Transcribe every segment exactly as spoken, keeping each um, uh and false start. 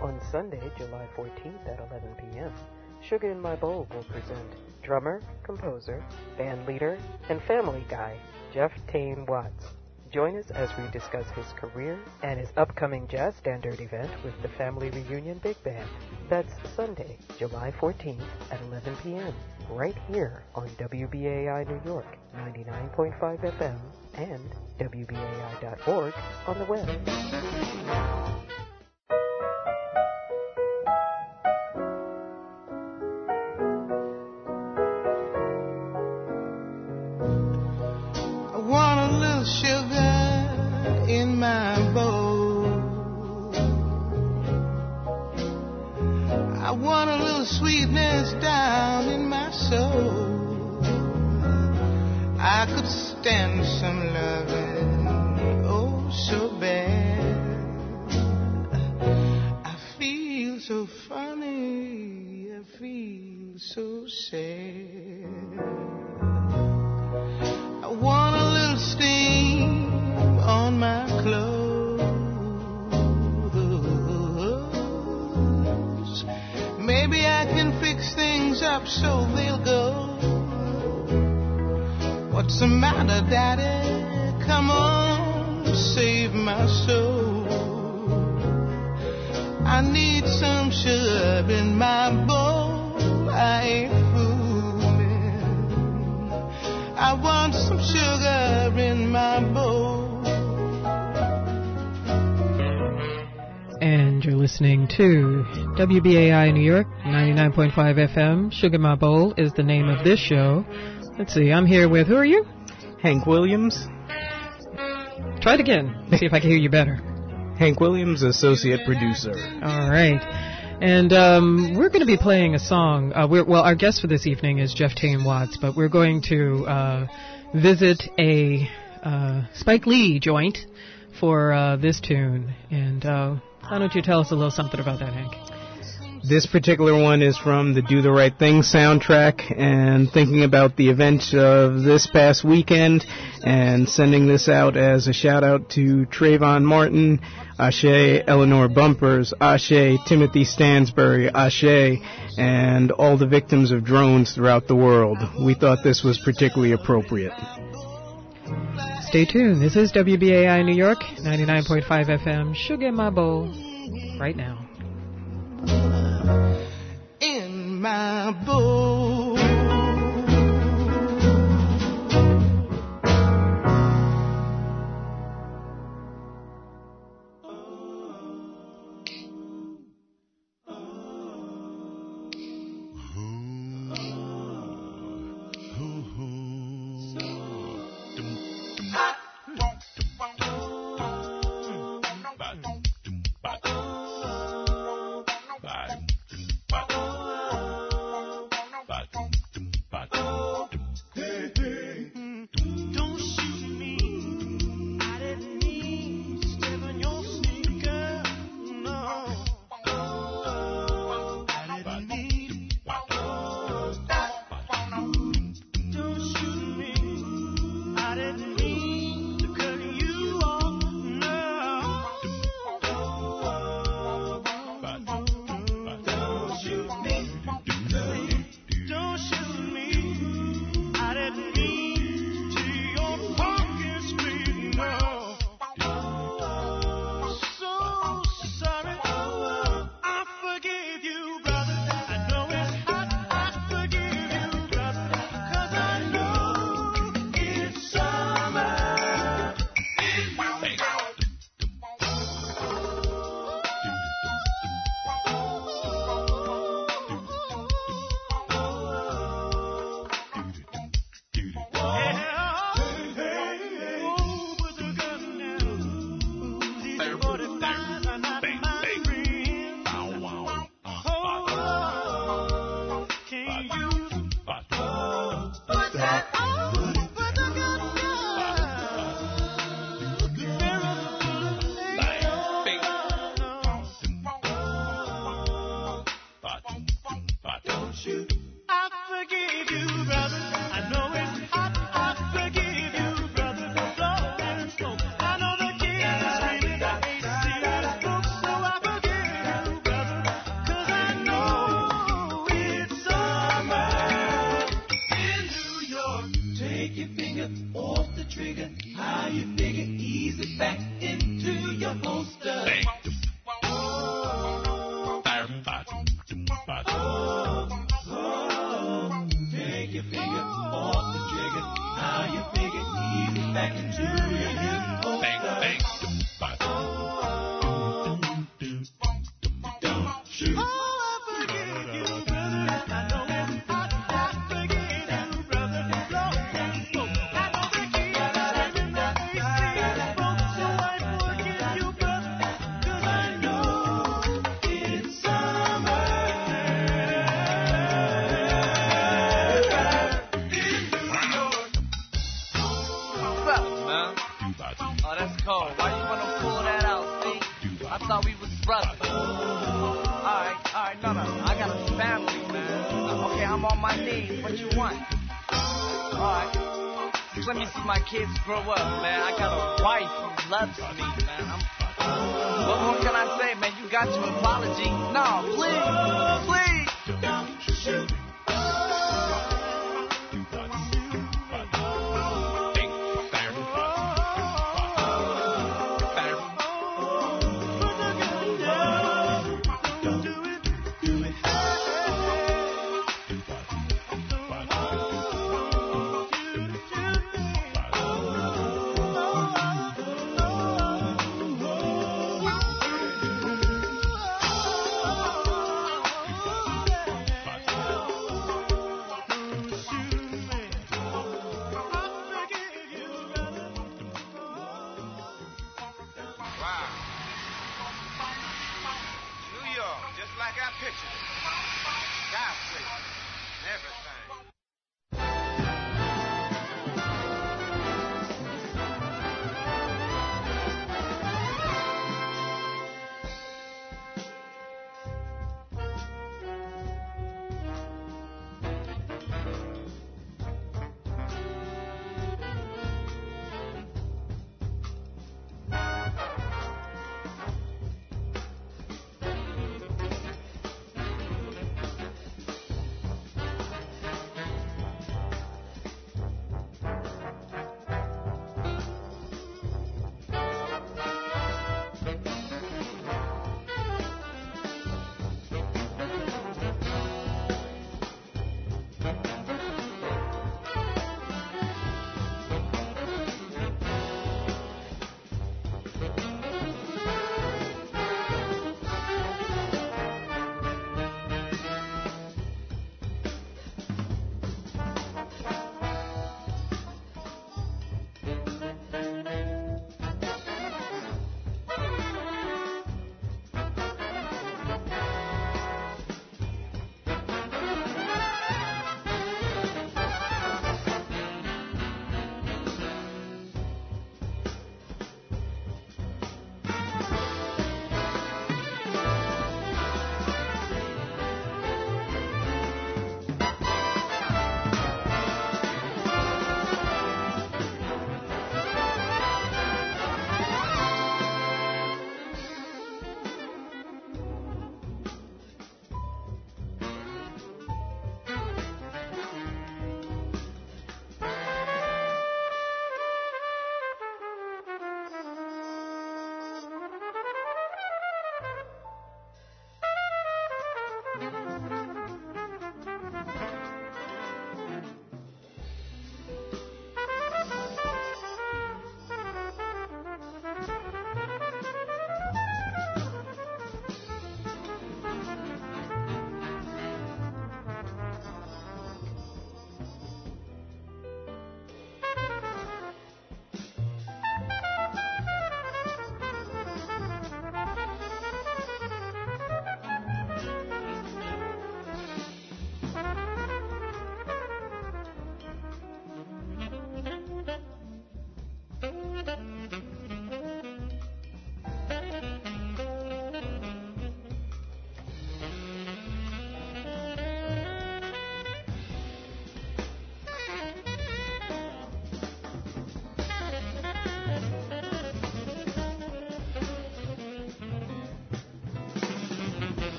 On Sunday, July fourteenth at eleven p.m., Sugar in My Bowl will present drummer, composer, band leader, and family guy, Jeff Tane Watts. Join us as we discuss his career and his upcoming jazz standard event with the Family Reunion Big Band. That's Sunday, July fourteenth at eleven p.m., right here on W B A I New York, ninety-nine point five F M, and W B A I dot org on the web. Sugar in my bowl. I want a little sweetness down in my soul. I could stand some loving, oh so bad. I feel so funny, I feel so sad. I want a little steam on my clothes. Maybe I can fix things up so they'll go. What's the matter, Daddy? Come on, save my soul. I need some sugar in my bowl. I ain't fooling. I want some sugar in my bowl. And you're listening to W B A I New York, ninety-nine point five F M. Sugar My Bowl is the name of this show. Let's see, I'm here with, who are you? Hank Williams. Try it again. See if I can hear you better. Hank Williams, associate producer. All right. And um, we're going to be playing a song. Uh, we're, well, our guest for this evening is Jeff Tane Watts, but we're going to uh, visit a uh, Spike Lee joint for uh, this tune. And uh, why don't you tell us a little something about that, Hank? This particular one is from the Do the Right Thing soundtrack, and thinking about the events of this past weekend and sending this out as a shout-out to Trayvon Martin, Ashe, Eleanor Bumpers, Ashe, Timothy Stansbury, Ashe, and all the victims of drones throughout the world. We thought this was particularly appropriate. Stay tuned. This is W B A I New York, ninety-nine point five F M. Sugar in My Bowl, right now. In my bowl. Bye. cousin. Alright, alright, no, no, I got a family, man. Okay, I'm on my knees. What you want? Alright. Let me see my kids grow up, man. I got a wife who loves me, man. I'm, what more can I say, man? You got your apology? No, please, please.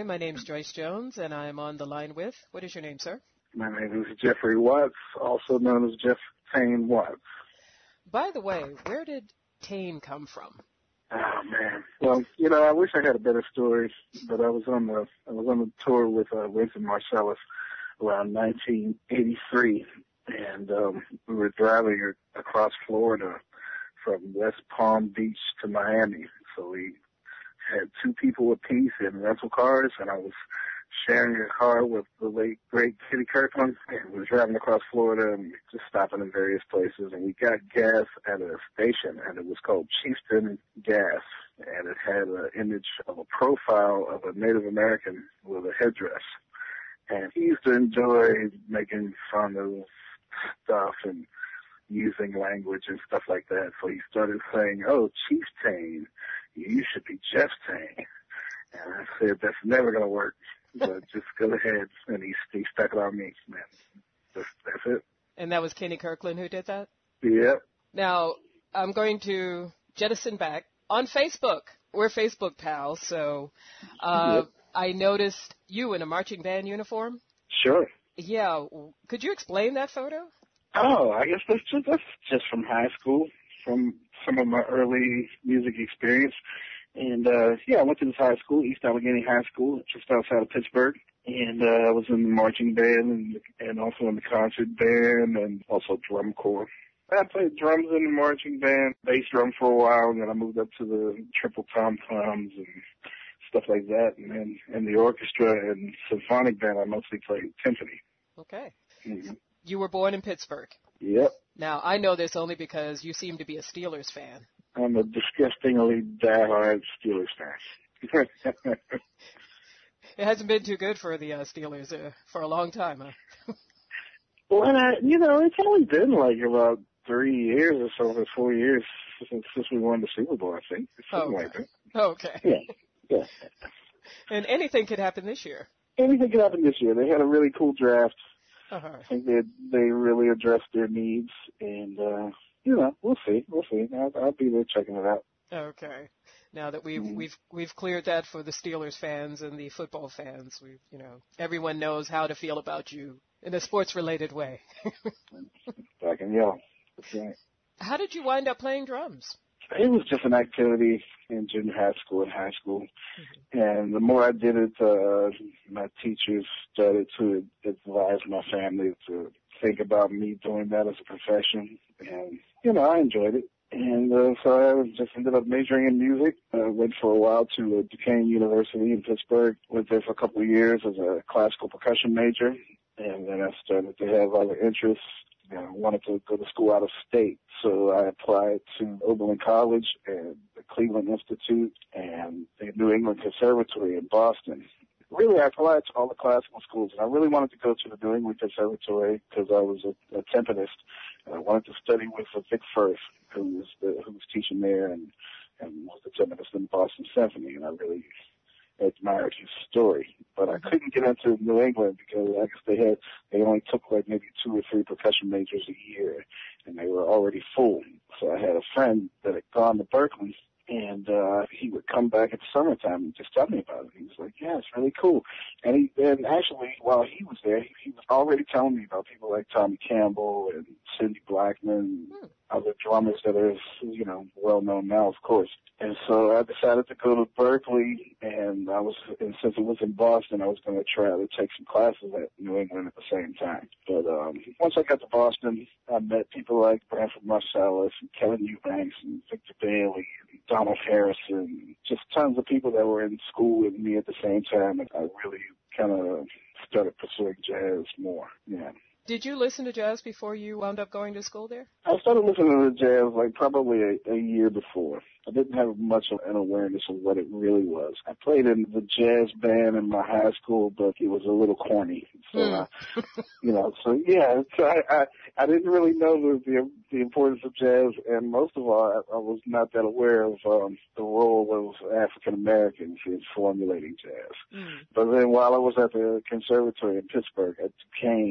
my name's Joyce Jones, and I'm on the line with, what is your name, sir? My name is Jeffrey Watts, also known as Jeff Tane Watts. By the way, where did Tane come from? Oh man, well, you know, I wish I had a better story, but I was on the I was on the tour with uh, Wynton Marsalis around nineteen eighty-three, and um, we were driving across Florida from West Palm Beach to Miami. So we had two people apiece in rental cars, and I was sharing a car with the late, great Kitty Kirkland, and we were driving across Florida and just stopping in various places, and we got gas at a station, and it was called Chieftain Gas, and it had an image of a profile of a Native American with a headdress, and he used to enjoy making fun of stuff and using language and stuff like that, so he started saying, oh, Chief Tane, you should be Jeff Tane. And I said, that's never going to work. But just go ahead, and he, he stuck it on me, man. That's, that's it. And that was Kenny Kirkland who did that? Yep. Now, I'm going to jettison back. On Facebook, we're Facebook pals, so uh, yep. I noticed you in a marching band uniform. Sure. Yeah. Could you explain that photo? Oh, I guess that's just, that's just from high school, from some of my early music experience. And, uh, yeah, I went to this high school, East Allegheny High School, just outside of Pittsburgh. And, uh, I was in the marching band and, and also in the concert band and also drum corps. I played drums in the marching band, bass drum for a while, and then I moved up to the triple tom-toms and stuff like that. And then in the orchestra and symphonic band, I mostly played timpani. Okay. Mm-hmm. You were born in Pittsburgh. Yep. Now, I know this only because you seem to be a Steelers fan. I'm a disgustingly diehard Steelers fan. It hasn't been too good for the uh, Steelers uh, for a long time, huh? Well, and I, you know, it's only been like about three years or so, or four years since, since we won the Super Bowl, I think. Something okay. like that. Okay. Yeah. Yeah. And anything could happen this year. Anything could happen this year. They had a really cool draft. Uh-huh. I think they they really addressed their needs, and uh, you know, we'll see, we'll see. I'll, I'll be there checking it out. Okay. Now that we've mm-hmm. we've we've cleared that for the Steelers fans and the football fans, we you know everyone knows how to feel about you in a sports-related way. I can yell. That's right. How did you wind up playing drums? It was just an activity in junior high school and high school. Mm-hmm. And the more I did it, uh, my teachers started to advise my family to think about me doing that as a profession. And, you know, I enjoyed it. And uh, so I just ended up majoring in music. I uh, went for a while to uh, Duquesne University in Pittsburgh. Went there for a couple of years as a classical percussion major. And then I started to have other interests. You know, I wanted to go to school out of state, so I applied to Oberlin College and the Cleveland Institute and the New England Conservatory in Boston. Really, I applied to all the classical schools, and I really wanted to go to the New England Conservatory because I was a, a timpanist, and I wanted to study with uh, Vic Firth, who was the, who was teaching there and, and was the timpanist in the Boston Symphony, and I really admired his story, but I couldn't get into New England because I guess they had, they only took like maybe two or three percussion majors a year, and they were already full. So I had a friend that had gone to Berkeley, and uh, he would come back in the summertime and just tell me about it. He was like, yeah, it's really cool. And he, and actually, while he was there, he, he was already telling me about people like Tommy Campbell and Cindy Blackman, hmm. other drummers that are, you know, well known now, of course. And so I decided to go to Berkeley, and I was, and since it was in Boston, I was going to try to take some classes at New England at the same time. But um, once I got to Boston, I met people like Branford Marsalis and Kevin Eubanks and Victor Bailey and Donald Harrison, just tons of people that were in school with me at the same time, and I really kind of started pursuing jazz more. Yeah. Did you listen to jazz before you wound up going to school there? I started listening to jazz like probably a, a year before. I didn't have much of an awareness of what it really was. I played in the jazz band in my high school, but it was a little corny. So, mm. I, you know, so yeah, so I, I, I didn't really know the, the, the importance of jazz, and most of all, I, I was not that aware of um, the role of African Americans in formulating jazz. Mm. But then while I was at the conservatory in Pittsburgh at Duquesne,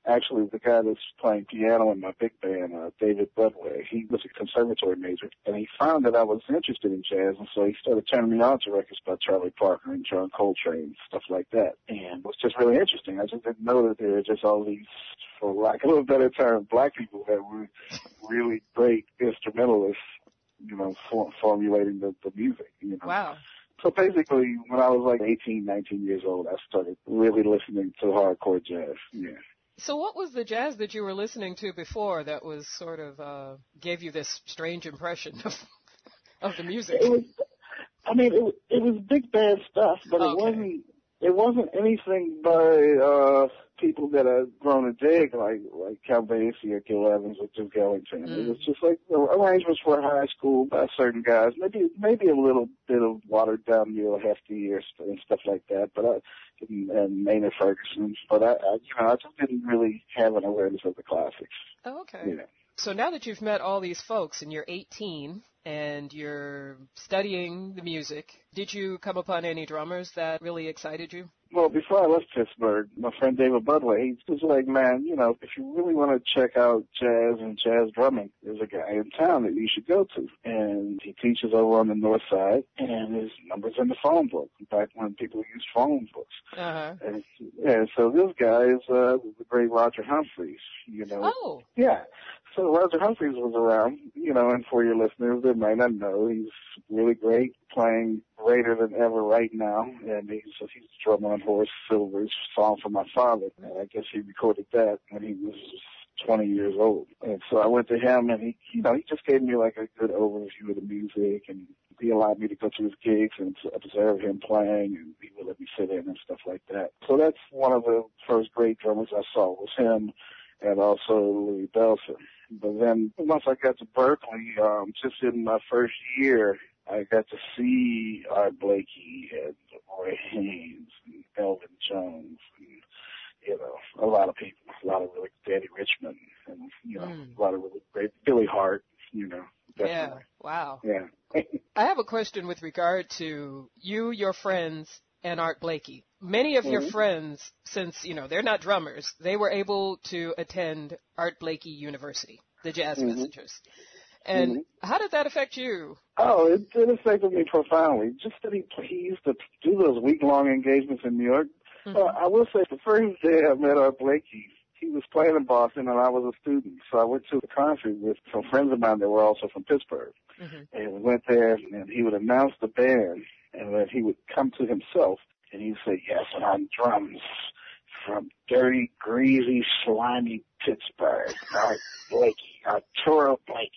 Actually, the guy that's playing piano in my big band, uh, David Budway, he was a conservatory major, and he found that I was interested in jazz, and so he started turning me on to records by Charlie Parker and John Coltrane, stuff like that. And it was just really interesting. I just didn't know that there were just all these, for lack of a better term, black people that were really great instrumentalists, you know, for, formulating the, the music, you know. Wow. So basically, when I was like eighteen, nineteen years old, I started really listening to hardcore jazz, yeah. So what was the jazz that you were listening to before that was sort of, uh, gave you this strange impression of, of the music? It was, I mean, it, it was big band stuff, but okay. it wasn't, it wasn't anything by, uh, people that I've grown to dig, like, like Cal Basie or Gil Evans or Duke Ellington. Mm. It was just like arrangements for high school by certain guys, maybe, maybe a little bit of watered down Neil Hefti or st- and stuff like that, but I, and, and Maynard Ferguson, but I, I, you know, I just didn't really have an awareness of the classics. Oh, okay. You know. So now that you've met all these folks and you're eighteen and you're studying the music, did you come upon any drummers that really excited you? Well, before I left Pittsburgh, my friend David Budway, he was like, man, you know, if you really want to check out jazz and jazz drumming, there's a guy in town that you should go to. And he teaches over on the north side, and his number's in the phone book, back when people used phone books. Uh-huh. And, and so this guy is uh, the great Roger Humphreys, you know. Oh. Yeah. So Roger Humphreys was around, you know, and for your listeners that might not know, he's really great, playing greater than ever right now, and he's he's the drummer on Horace Silver's Song for My Father, and I guess he recorded that when he was twenty years old. And so I went to him, and he, you know, he just gave me like a good overview of the music, and he allowed me to go to his gigs and observe him playing, and he would let me sit in and stuff like that. So that's one of the first great drummers I saw was him, and also Louis Bellson. But then once I got to Berkeley, um, just in my first year, I got to see Art Blakey and Roy Haynes and Elvin Jones and, you know, a lot of people, a lot of really, Danny Richmond and, you know, mm. a lot of really great, Billy Hart, you know. Definitely. Yeah, wow. Yeah. I have a question with regard to you, your friends, and Art Blakey. Many of mm-hmm. your friends, since, you know, they're not drummers, they were able to attend Art Blakey University, the Jazz mm-hmm. Messengers. And mm-hmm. how did that affect you? Oh, it, it affected me profoundly. Just that he, he used to do those week-long engagements in New York. Mm-hmm. Uh, I will say the first day I met Art Blakey, he was playing in Boston and I was a student. So I went to the concert with some friends of mine that were also from Pittsburgh. Mm-hmm. And we went there and he would announce the band and then he would come to himself and he'd say, yes, and on drums from dirty, greasy, slimy Pittsburgh, Art Blakey, Arturo Blakey.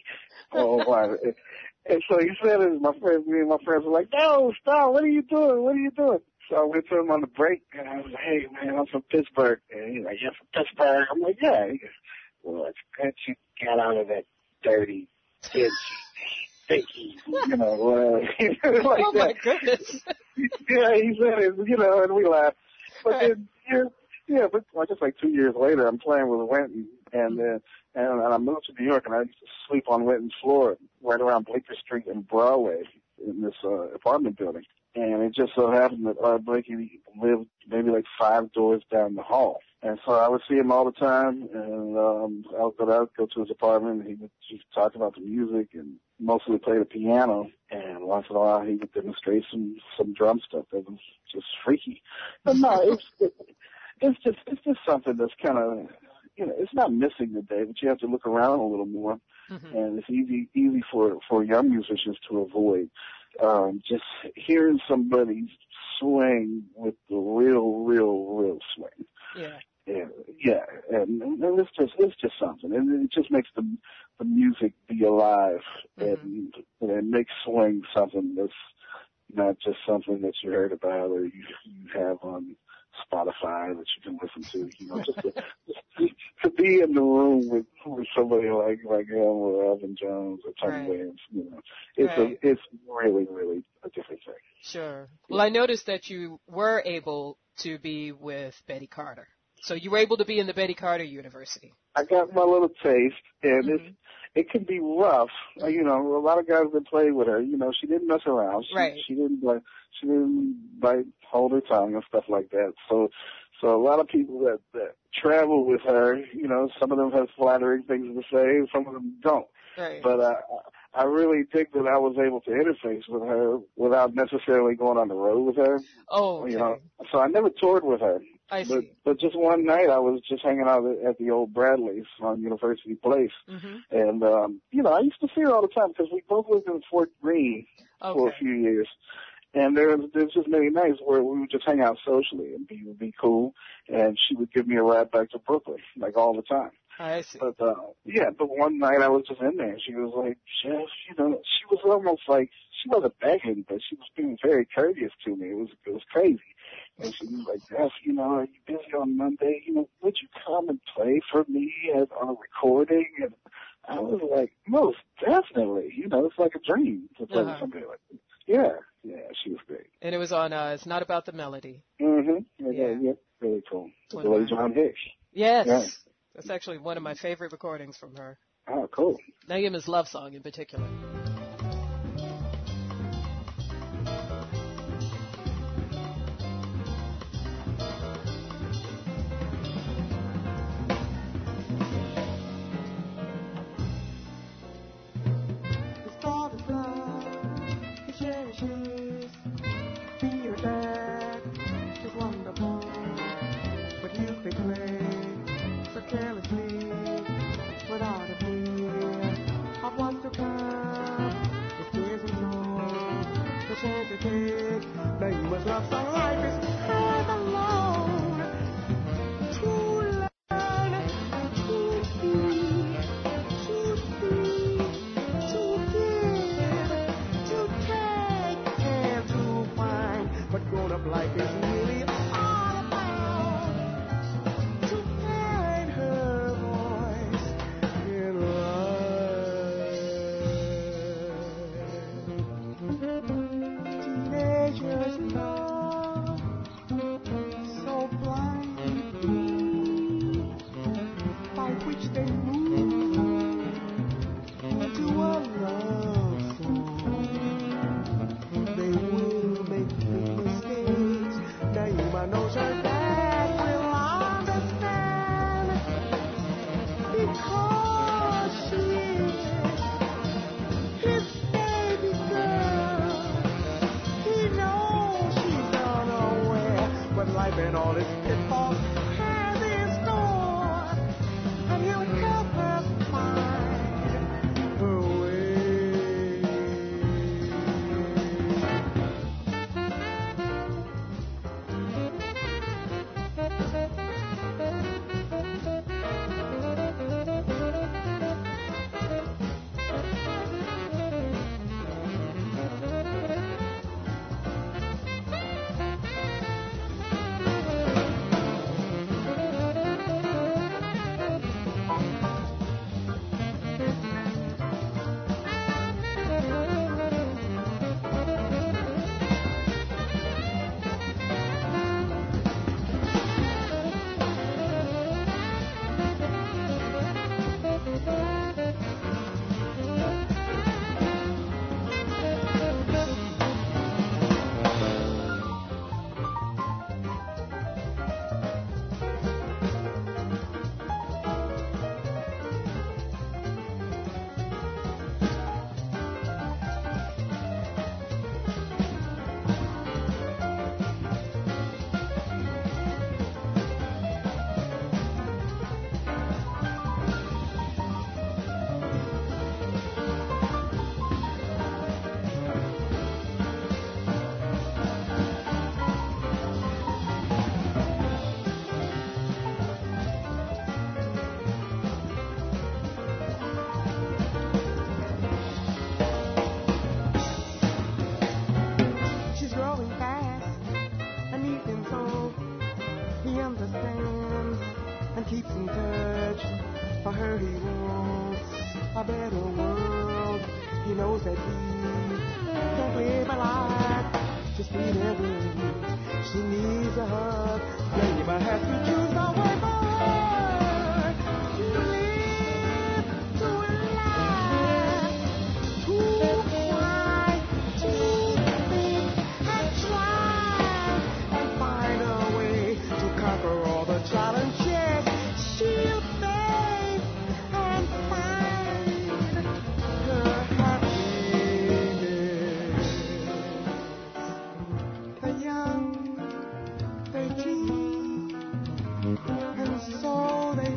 Oh, wow. And so he said it, my friends, me and my friends were like, no, stop, what are you doing? What are you doing? So I went to him on the break, and I was like, hey, man, I'm from Pittsburgh. And he's like, you're from Pittsburgh? I'm like, yeah. He goes, well, it's good you got out of that dirty, dingy, stinky, you know, uh, like oh, that. my goodness. Yeah, he said it, you know, and we laughed. But right. then, yeah, yeah, but well, just like two years later, I'm playing with Wynton, and, uh, and, and I moved to New York, and I used to sleep on Wynton's floor right around Bleecker Street and Broadway in this uh, apartment building. And it just so happened that Art Blakey lived maybe like five doors down the hall. And so I would see him all the time, and um, I would go out, go to his apartment, and he would just talk about the music and mostly play the piano. And once in a while, he would demonstrate some some drum stuff that was just freaky. But no, it's it, it's just it's just something that's kind of, you know, it's not missing today, but you have to look around a little more, mm-hmm. and it's easy easy for for young musicians to avoid. Um, just hearing somebody swing with the real, real, real swing. Yeah. Yeah, yeah, and, and it's just it's just something, and it just makes the the music be alive, mm-hmm. and, and it makes swing something that's not just something that you heard about or you you have on Spotify that you can listen to. You know, just to, just to be in the room with, with somebody like like him or Elvin Jones or Tony right. Williams. You know, it's right. a it's really really a different thing. Sure. Well, I noticed that you were able to be with Betty Carter. So you were able to be in the Betty Carter University. I got my little taste, and mm-hmm. it's it can be rough. Uh, you know, a lot of guys that played with her, you know, she didn't mess around. She, Right. She didn't like, she didn't like hold her tongue and stuff like that. So, so a lot of people that, that travel with her, you know, some of them have flattering things to say, some of them don't. Right. But uh, I really think that I was able to interface with her without necessarily going on the road with her. Oh, okay. You know, so I never toured with her. I But, see. but just one night I was just hanging out at the old Bradley's on University Place. Mm-hmm. And, um, you know, I used to see her all the time because we both lived in Fort Greene Okay. for a few years. And there was, there was just many nights where we would just hang out socially and be, would be cool. And she would give me a ride back to Brooklyn, like all the time. I see. But, uh, yeah, but one night I was just in there and she was like, Jeff, you know, she was almost like, she wasn't begging, but she was being very courteous to me. It was, it was crazy. And she was like, Jeff, you know, are you busy on Monday? You know, would you come and play for me at, on a recording? And I was like, most definitely. You know, it's like a dream to play Uh-huh. with somebody like that. Yeah, yeah, she was great. And it was on, uh, It's Not About the Melody. Mm-hmm. Yeah, Yeah. yeah, yeah, really cool. One The late of my- John Hicks. Yes. Yeah. That's actually one of my favorite recordings from her. Oh, cool. Naima's Love Song in particular. The thought of love, he cherishes. Be your dad is wonderful, but you can play so carelessly without a fear of what's to come. If tears and snow, the chance to take. Now you must love some life is hard alone. To learn, to be, to see, to give, to take, and to find. But grown-up life is really all about to find her voice in life. Teenagers love so blindly, by which they move to a love song. They will make big mistakes. Naima knows her dad will understand, because she is his baby girl. He knows she's unaware, but life and all its pitfalls has in store, and he'll help her find her way. She's growing fast, and even so, he understands and keeps in touch. For her, he wants a better world. He knows that he can't live a life just being every. She needs a hug. Naima has to choose the way forward to live, to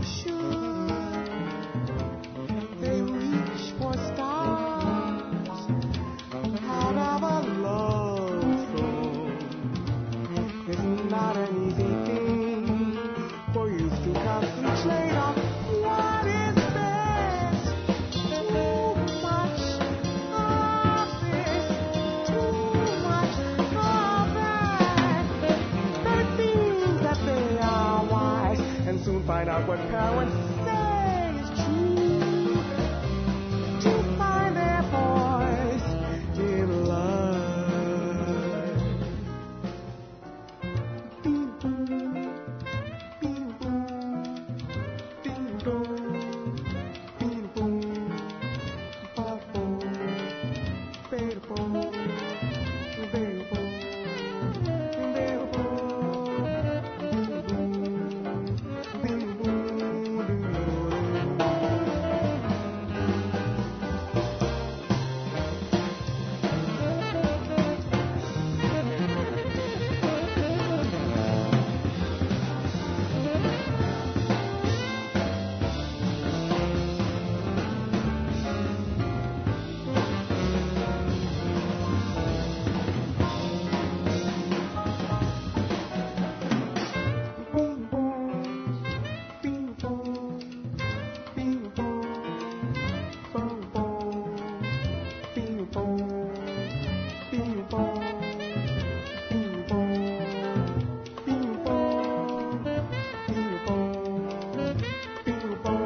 should they reach for stars out of a love song? It's not an easy thing for you to concentrate on what is best. Too much of this, too much of that. They think that they are wise and soon find out what parents say is true. To find their voice in love. Bing boom, bing boom, bing boom, bing boom, ba boom, ba boom, ba boom, ba boom, bing boom, bing boom. Bing boom, bing boom, bing boom, boom boom, bing boom, bing boom, bing boom, bing boom, bing boom, bing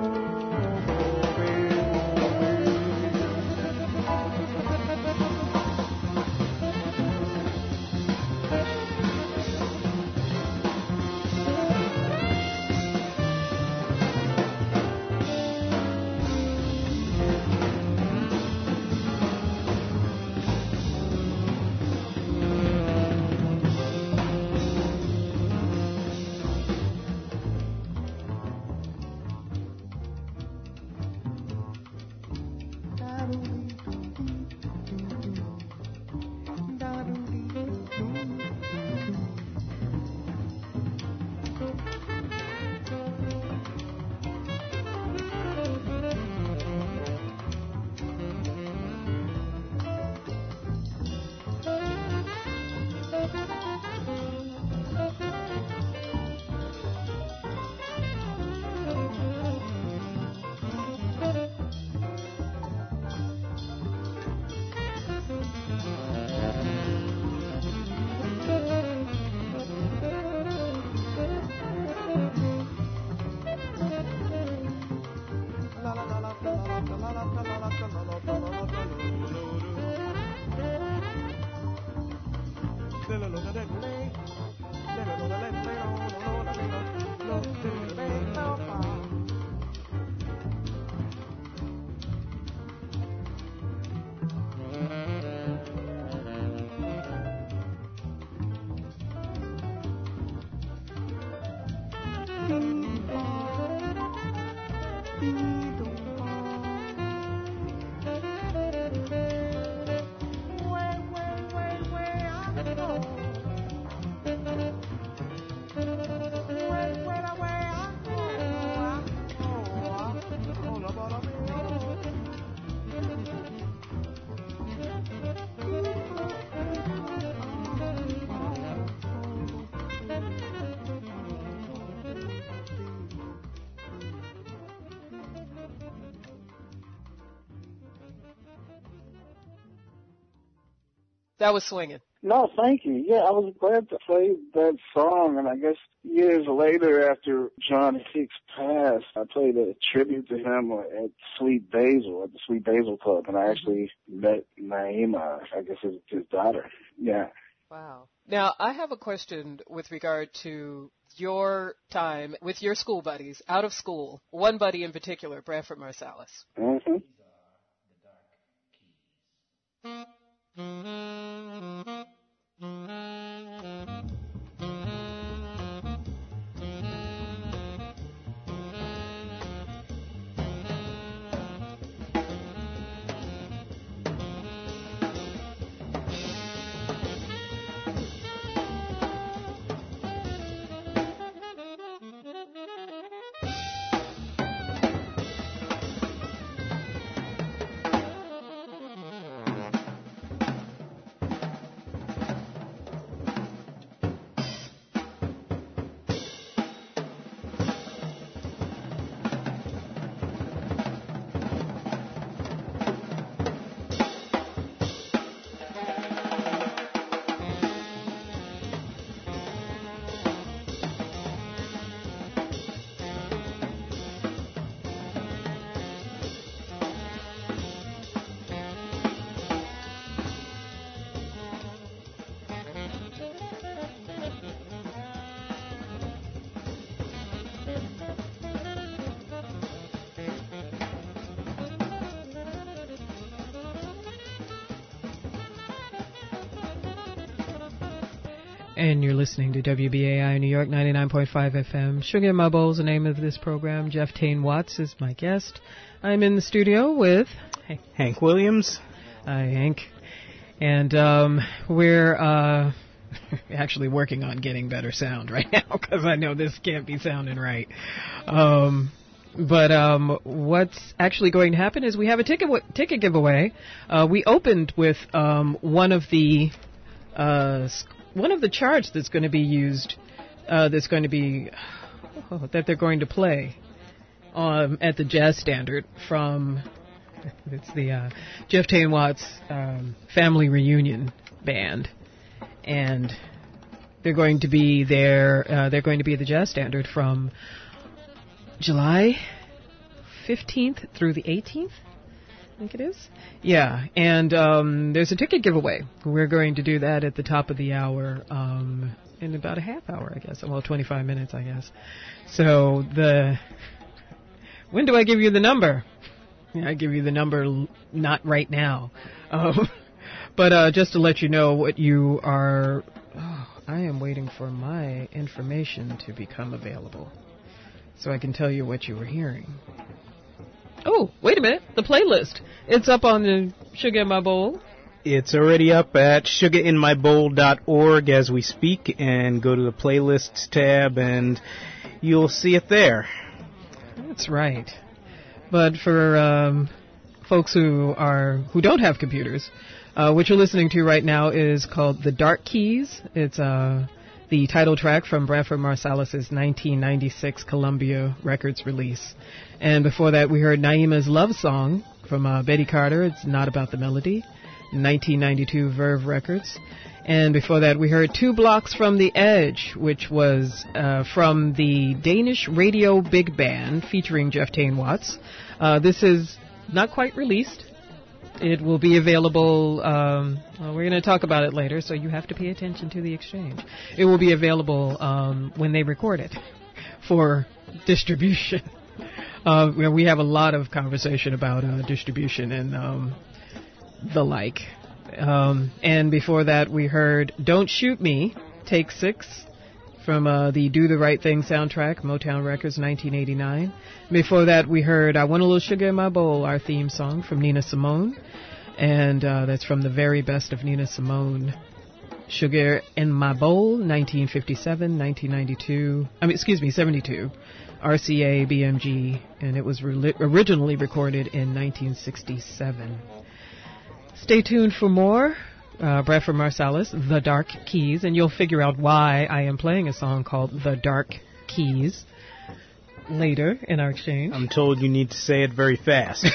That was swinging. No, thank you. Yeah, I was glad to play that song, and I guess years later after John Hicks passed, I played a tribute to him at Sweet Basil, at the Sweet Basil Club, and I actually met Naima, I guess his, his daughter. Yeah. Wow. Now, I have a question with regard to your time with your school buddies out of school. One buddy in particular, Branford Marsalis. Mm-hmm. And you're listening to W B A I New York ninety-nine point five F M. Sugar in My Bowl is the name of this program. Jeff Tain Watts is my guest. I'm in the studio with Hank, Hank Williams. Hi, Hank. And um, we're uh, actually working on getting better sound right now because I know this can't be sounding right. Um, but um, what's actually going to happen is we have a ticket w- ticket giveaway. Uh, we opened with um, one of the uh, one of the charts that's going to be used. Uh, that's going to be oh, that they're going to play um, at the Jazz Standard from. It's the uh, Jeff Tain Watts um, Family Reunion Band, and they're going to be there. Uh, they're going to be at the Jazz Standard from July fifteenth through the eighteenth. I think it is. Yeah, and um, there's a ticket giveaway. We're going to do that at the top of the hour um, in about a half hour, I guess. Well, twenty-five minutes, I guess. So the when do I give you the number? I give you the number l- not right now. Um, but uh, just to let you know what you are... Oh, I am waiting for my information to become available so I can tell you what you were hearing. Oh, wait a minute. The playlist. It's up on the Sugar in My Bowl. It's already up at sugar in my bowl dot org as we speak, and go to the playlists tab and you'll see it there. That's right. But for um, folks who are who don't have computers, uh, what you're listening to right now is called The Dark Keys. It's uh, the title track from Branford Marsalis's nineteen ninety-six Columbia Records release. And before that, we heard Naima's Love Song from uh, Betty Carter. It's Not About the Melody, nineteen ninety-two Verve Records. And before that, we heard Two Blocks from the Edge, which was uh, from the Danish Radio Big Band featuring Jeff Tain Watts. Uh, this is not quite released. It will be available. Um, well, we're going to talk about it later, so you have to pay attention to the exchange. It will be available um, when they record it for distribution. Uh, we have a lot of conversation about uh, distribution and um, the like. Um, and before that, we heard Don't Shoot Me, Take Six, from uh, the Do the Right Thing soundtrack, Motown Records, nineteen eighty-nine. Before that, we heard I Want a Little Sugar in My Bowl, our theme song from Nina Simone. And uh, that's from the very best of Nina Simone. Sugar in My Bowl, nineteen fifty-seven, nineteen ninety-two, I mean, excuse me, seventy-two. R C A, B M G, and it was re- originally recorded in nineteen sixty-seven. Stay tuned for more. Uh, Branford Marsalis, The Dark Keys, and you'll figure out why I am playing a song called The Dark Keys later in our exchange. I'm told you need to say it very fast.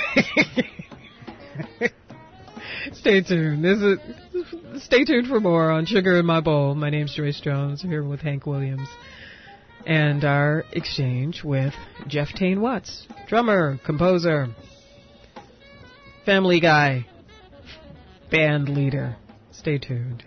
Stay tuned. This is, stay tuned for more on Sugar in My Bowl. My name's Joyce Jones, here with Hank Williams. And our exchange with Jeff Tain Watts, drummer, composer, family guy, band leader. Stay tuned.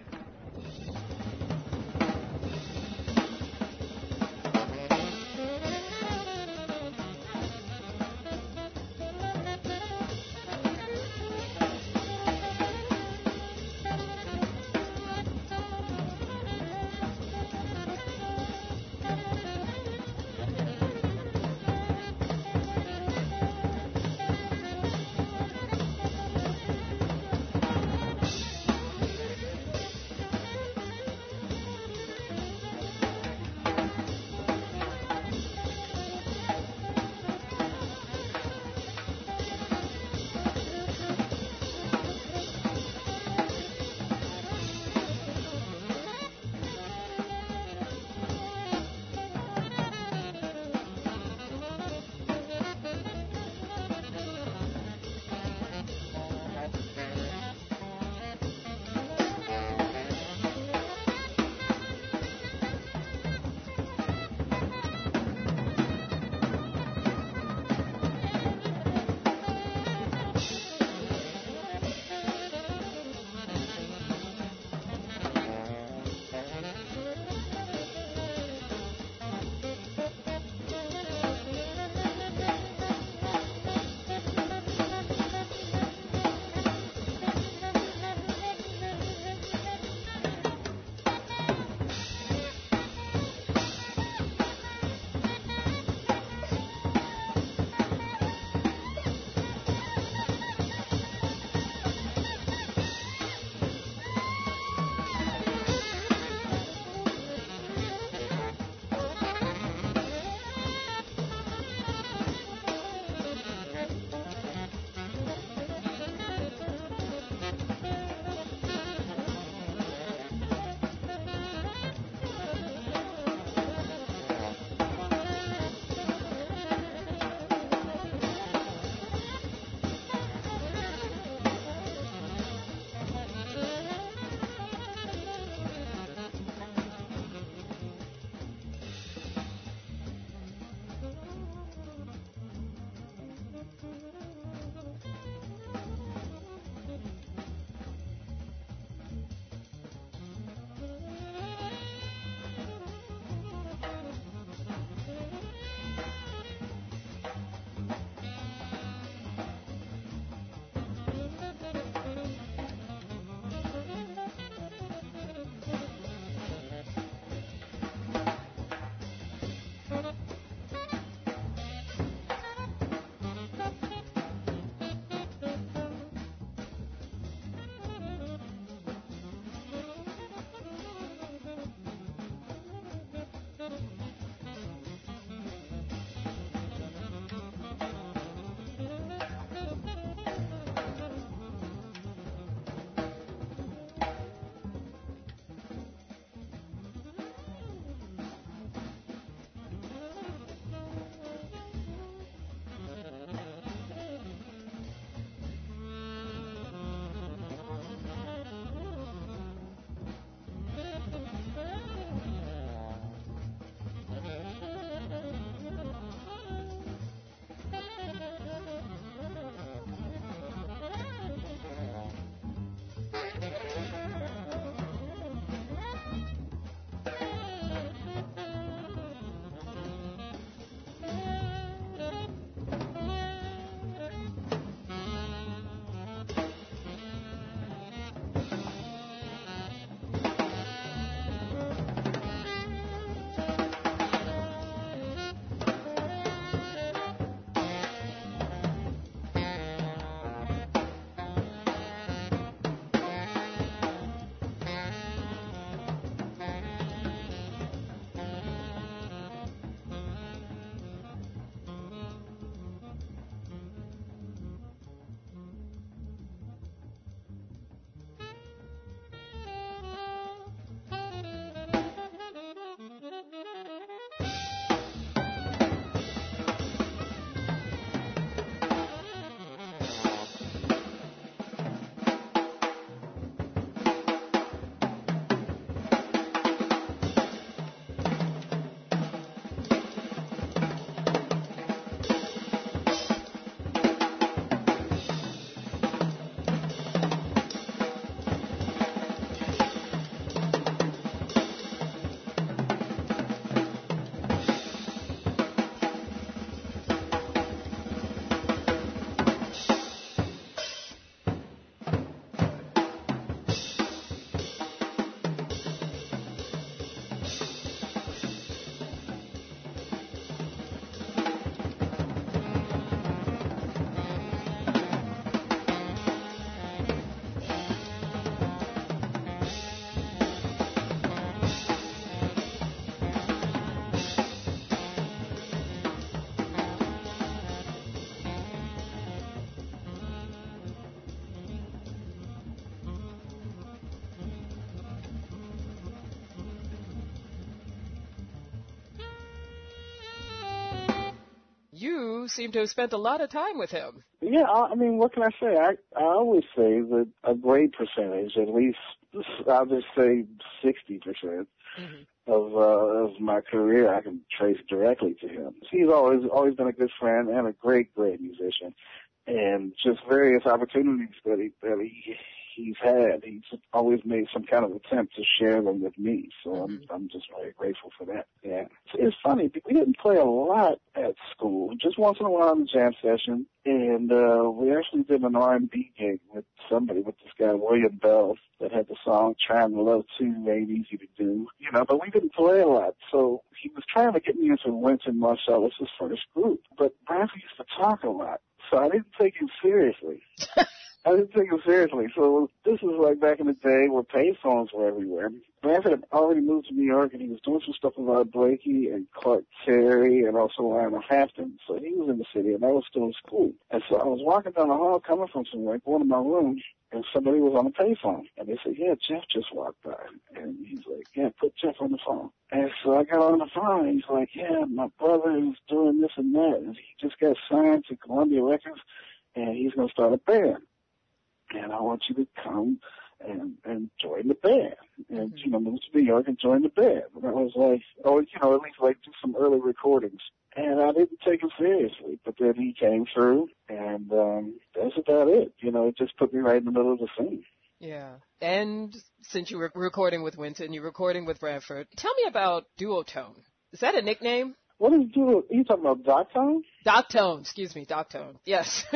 you seem to have spent a lot of time with him. Yeah, I I mean, what can I say? I, I always say that a great percentage, at least, I'll just say sixty percent mm-hmm. of uh, of my career, I can trace directly to him. He's always always been a good friend and a great, great musician. And just various opportunities that he, that he, he's had, he's always made some kind of attempt to share them with me. So mm-hmm. I'm, I'm just very grateful for that. Yeah. It's, it's funny, we didn't play a lot at school, just once in a while in the jam session. And, uh, we actually did an R and B gig with somebody, with this guy, William Bell, that had the song Trying to Love Too, Ain't Easy to Do, you know, but we didn't play a lot. So he was trying to get me into Wynton Marsalis' first group, but Branford used to talk a lot. So I didn't take him seriously. I didn't take him seriously. So this was like back in the day where payphones were everywhere. Branford had already moved to New York, and he was doing some stuff with Art Blakey and Clark Terry and also Lionel Hampton. So he was in the city, and I was still in school. And so I was walking down the hall coming from somewhere, going to my room, and somebody was on the payphone. And they said, yeah, Jeff just walked by. And he's like, yeah, put Jeff on the phone. And so I got on the phone, and he's like, yeah, my brother is doing this and that. And he just got signed to Columbia Records, and he's going to start a band. And I want you to come and, and join the band. And, mm-hmm. you know, move to New York and join the band. And I was like, oh, you know, at least like do some early recordings. And I didn't take him seriously. But then he came through, and um, that's about it. You know, it just put me right in the middle of the scene. Yeah. And since you were recording with Wynton, you're recording with Branford, tell me about Duotone. Is that a nickname? What is Duo? Are you talking about Doctone? Doctone, excuse me, Doctone. Yes.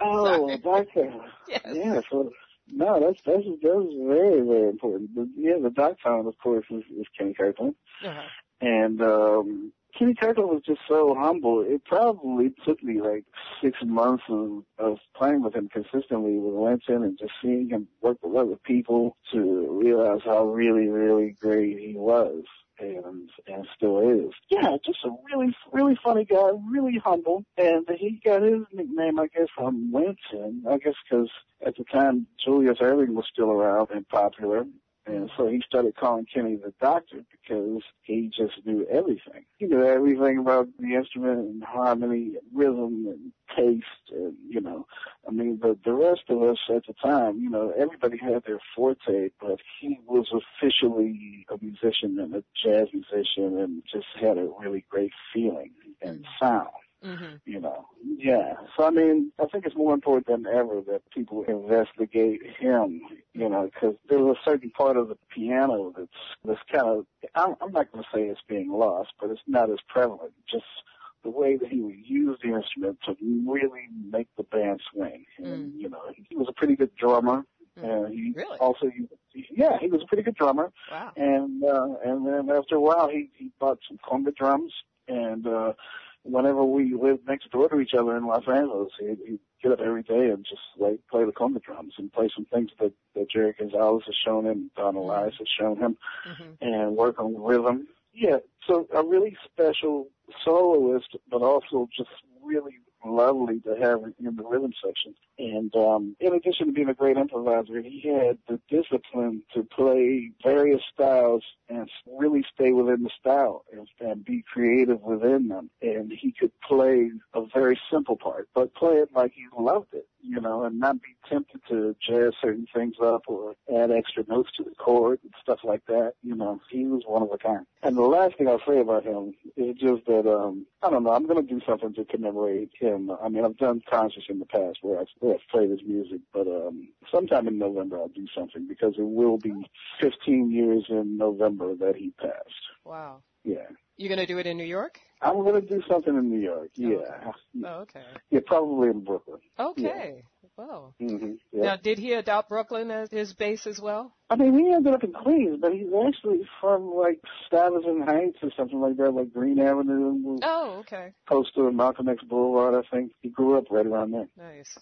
Oh, Sorry. doctor. Yes. Yeah, so, no, that's, that's, that's very, very important. But, yeah, the doctor, of course, is, is Kenny Kirkland. Uh-huh. And, um, Kenny Kirkland was just so humble. It probably took me like six months of, of playing with him consistently with Winston and just seeing him work with other people to realize how really, really great he was. And, and still is. Yeah, just a really, really funny guy, really humble. And he got his nickname, I guess, from Winston. I guess because at the time Julius Erving was still around and popular. And so he started calling Kenny the doctor because he just knew everything. He knew everything about the instrument and harmony and rhythm and taste and, you know, I mean, the, the rest of us at the time, you know, everybody had their forte, but he was officially a musician and a jazz musician and just had a really great feeling and sound. Mm-hmm. You know, yeah. So, I mean, I think it's more important than ever that people investigate him, you know, because there's a certain part of the piano that's, that's kind of, I'm, I'm not going to say it's being lost, but it's not as prevalent. Just the way that he would use the instrument to really make the band swing. And, mm. you know, he was a pretty good drummer. Mm. And he really? also, he, yeah, he was a pretty good drummer. Wow. And, uh, and then after a while, he, he bought some conga drums and, uh, whenever we lived next door to each other in Los Angeles, he'd, he'd get up every day and just like play the conga drums and play some things that, that Jerry Gonzalez has shown him, Don Elias has shown him, mm-hmm. and work on rhythm. Yeah, so a really special soloist, but also just really lovely to have in the rhythm section. And um, in addition to being a great improviser, he had the discipline to play various styles and really stay within the style and, and be creative within them. And he could play a very simple part, but play it like he loved it, you know, and not be tempted to jazz certain things up or add extra notes to the chord and stuff like that. You know, he was one of a kind. And the last thing I'll say about him is just that, um, I don't know, I'm going to do something to commemorate him. I mean, I've done concerts in the past where I've, where I've played his music, but um, sometime in November I'll do something because it will be fifteen years in November that he passed. Wow. Yeah. You going to do it in New York? I'm going to do something in New York, yeah. Oh, okay. Oh, okay. Yeah, probably in Brooklyn. Okay. Yeah. Wow. Mm-hmm. Yep. Now, did he adopt Brooklyn as his base as well? I mean, he ended up in Queens, but he's actually from, like, Stuyvesant Heights or something like that, like Green Avenue. Oh, okay. Close to Malcolm X Boulevard, I think. He grew up right around there. Nice.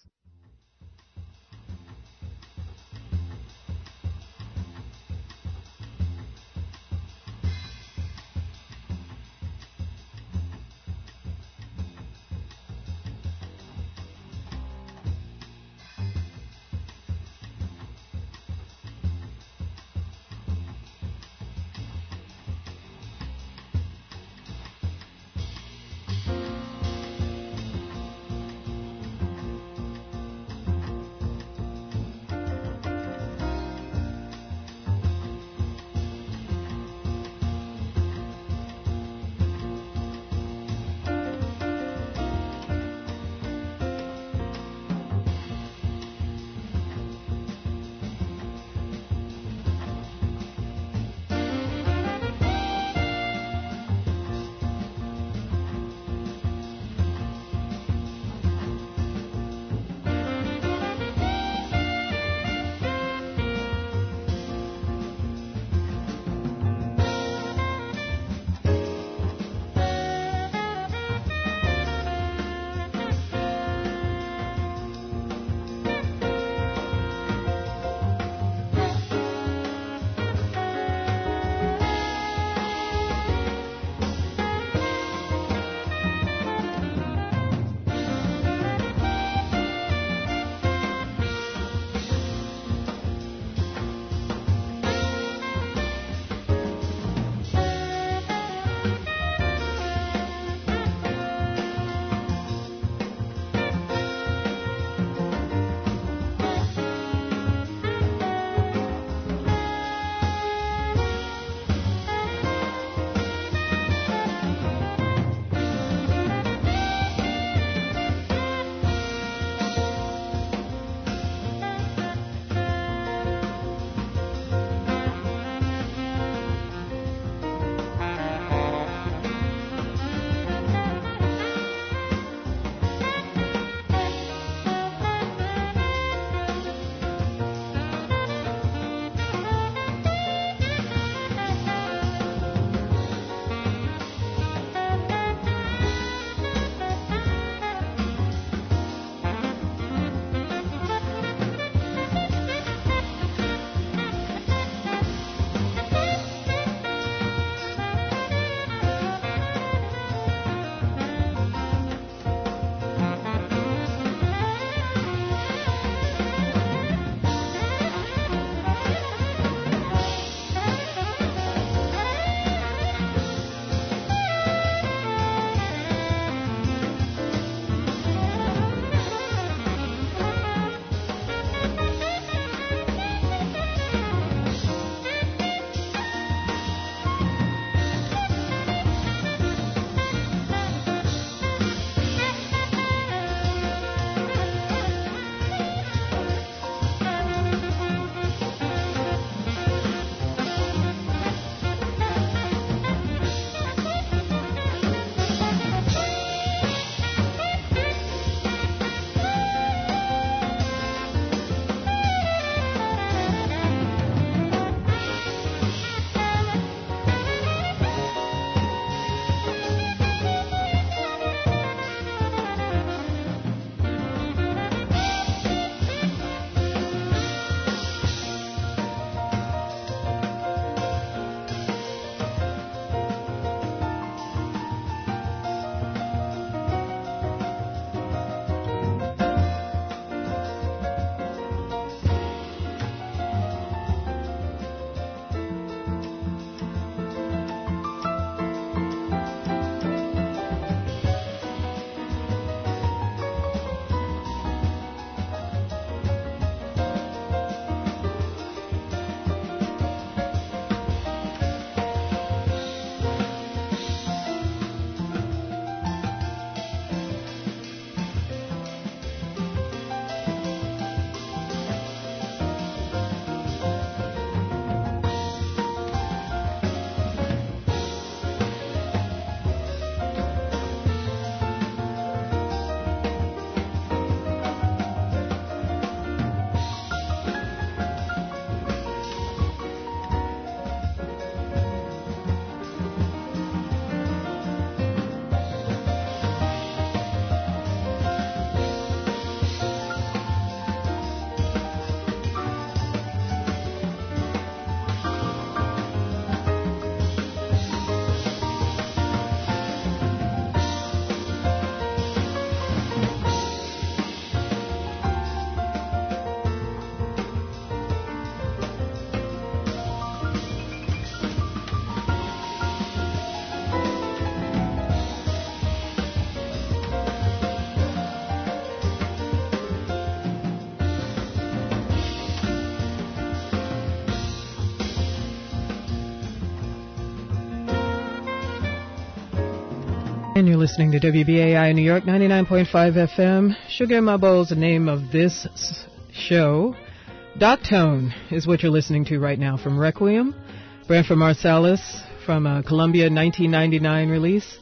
And you're listening to W B A I New York, ninety-nine point five F M. Sugar in My Bowl is the name of this s- show. Doc Tone is what you're listening to right now from Requiem. Branford Marsalis from a Columbia nineteen ninety-nine release.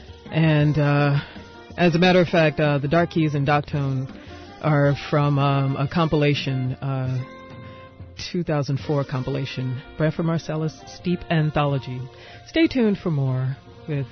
And uh, as a matter of fact, uh, the Dark Keys and Doc Tone are from um, a compilation, uh, two thousand four compilation, Branford Marsalis Steep Anthology. Stay tuned for more with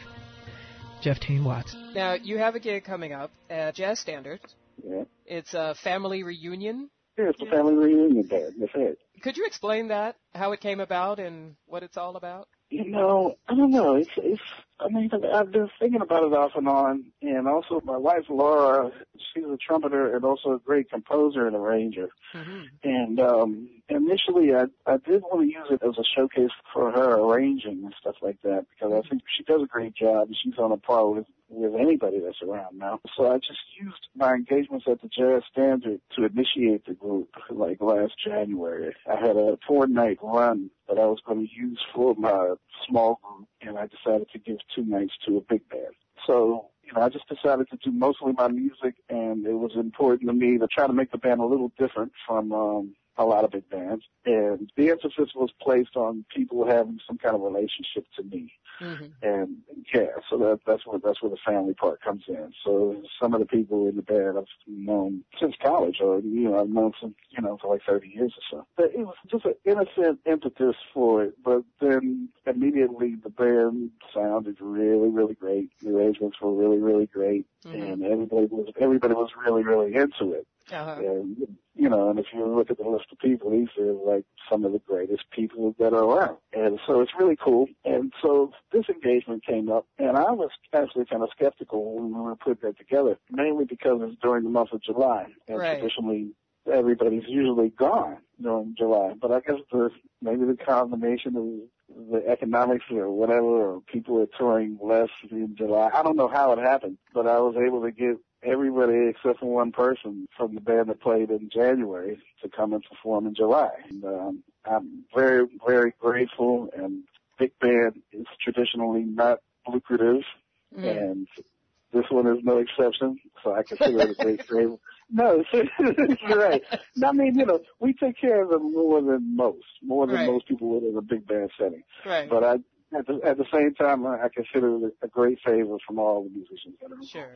Jeff Tain Watts. Now, you have a gig coming up at Jazz Standard. Yeah. It's a family reunion. Yeah, it's a family reunion band. That's it. Could you explain that, how it came about and what it's all about? You know, I don't know. It's, it's, I mean, I've been thinking about it off and on. And also my wife, Laura, she's a trumpeter and also a great composer and arranger. Mm-hmm. And, um, initially I, I did want to use it as a showcase for her arranging and stuff like that because I think she does a great job and she's on a par with, with anybody that's around now. So I just used my engagements at the Jazz Standard to initiate the group like last January. I had a four night run that I was going to use for my small group, and I decided to give two nights to a big band. So, you know, I just decided to do mostly my music, and it was important to me to try to make the band a little different from um, a lot of big bands. And the emphasis was placed on people having some kind of relationship to me. Mm-hmm. And yeah, so that, that's where that's where the family part comes in. So some of the people in the band I've known since college, or you know, I've known since you know for like thirty years or so. But it was just an innocent impetus for it. But then immediately the band sounded really, really great. The arrangements were really, really great, mm-hmm. and everybody was everybody was really, really into it. Uh-huh. And, you know, and if you look at the list of people, these are like some of the greatest people that are around. And so it's really cool. And so this engagement came up, and I was actually kind of skeptical when we were putting that together, mainly because it's during the month of July. And right. traditionally, everybody's usually gone during July. But I guess the maybe the combination of the economics or whatever, or people are touring less in July. I don't know how it happened, but I was able to get everybody except for one person from the band that played in January to come and perform in July. And um, I'm very, very grateful, and big band is traditionally not lucrative, mm. and this one is no exception, so I consider it a great favor. No, you're right. I mean, you know, we take care of them more than most, more than right. most people would in a big band setting. Right. But I, at the, at the same time, I consider it a great favor from all the musicians that are involved. Sure.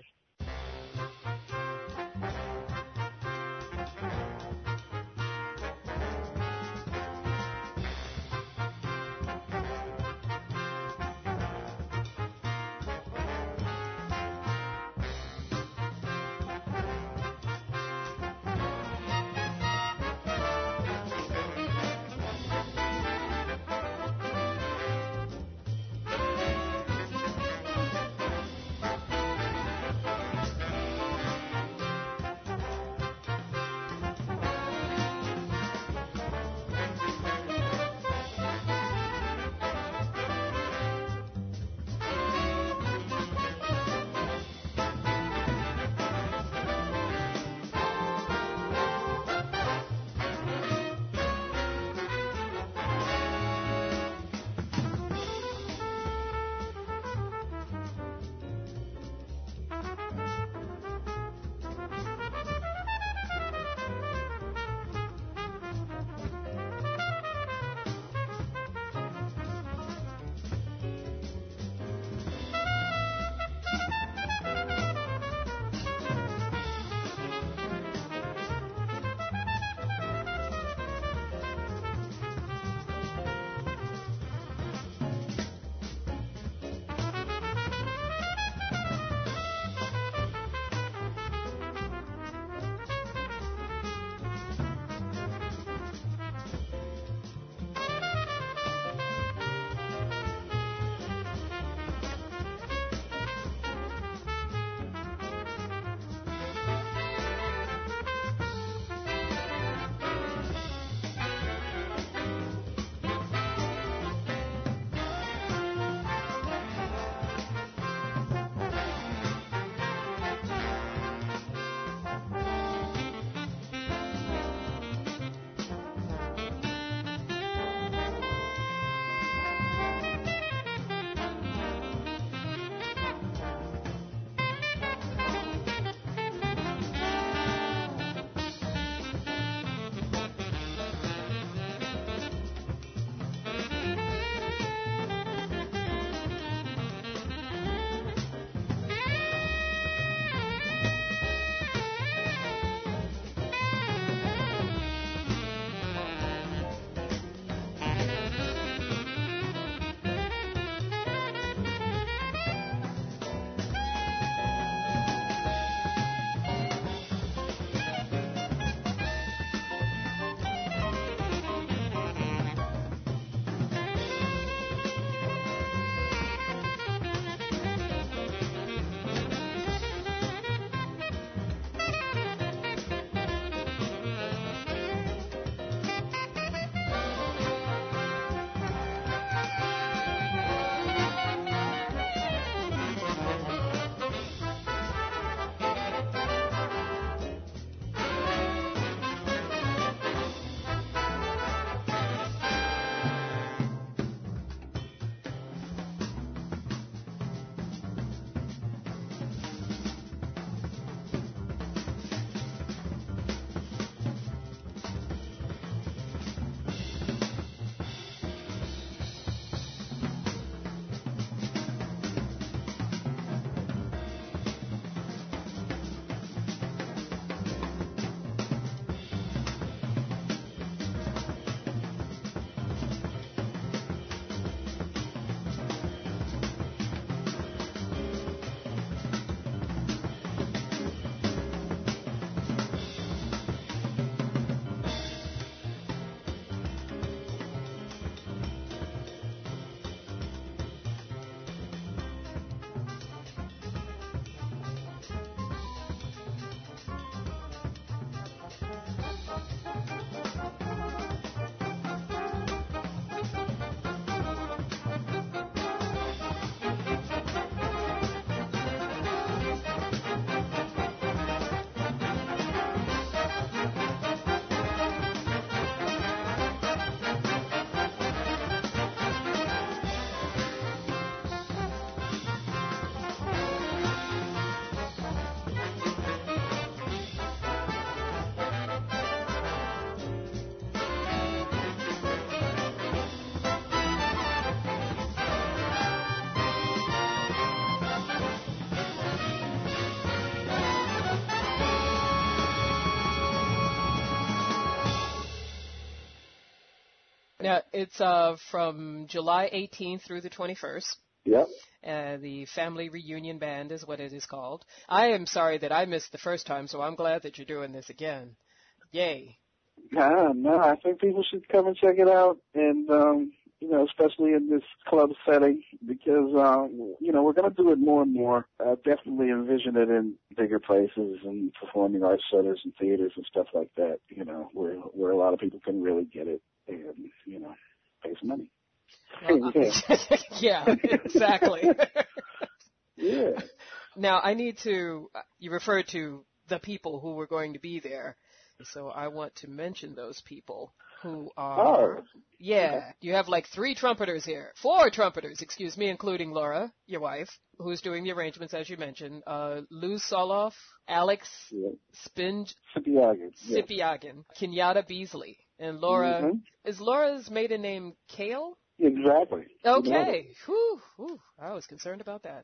Now, it's uh, from July eighteenth through the twenty-first. Yep. Uh, the Family Reunion Band is what it is called. I am sorry that I missed the first time, so I'm glad that you're doing this again. Yay. No, no, I think people should come and check it out, and, um, you know, especially in this club setting, because, um, you know, we're going to do it more and more. I definitely envision it in bigger places and performing arts centers and theaters and stuff like that, you know, where, where a lot of people can really get it and, you know, pay some money. Well, yeah. Yeah, exactly. Yeah. Now, I need to, you referred to the people who were going to be there, so I want to mention those people who are, Oh. yeah, you have like three trumpeters here, four trumpeters, excuse me, including Laura, your wife, who's doing the arrangements, as you mentioned, uh, Lou Soloff, Alex Yeah. Spinj, Sipiagin. Yeah. Sipiagin, Kenyatta Beasley, and Laura, Mhm. is Laura's maiden name Kale? Exactly. Okay. Whew, whew. I was concerned about that.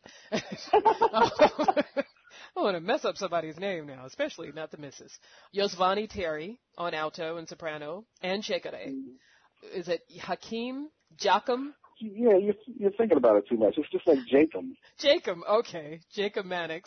I don't want to mess up somebody's name now, especially not the missus. Yosvani Terry on alto and soprano, and Shekare. Is it Hakeem Jacob? Yeah, you're, you're thinking about it too much. It's just like Jacob. Jacob, okay. Jacob Mannix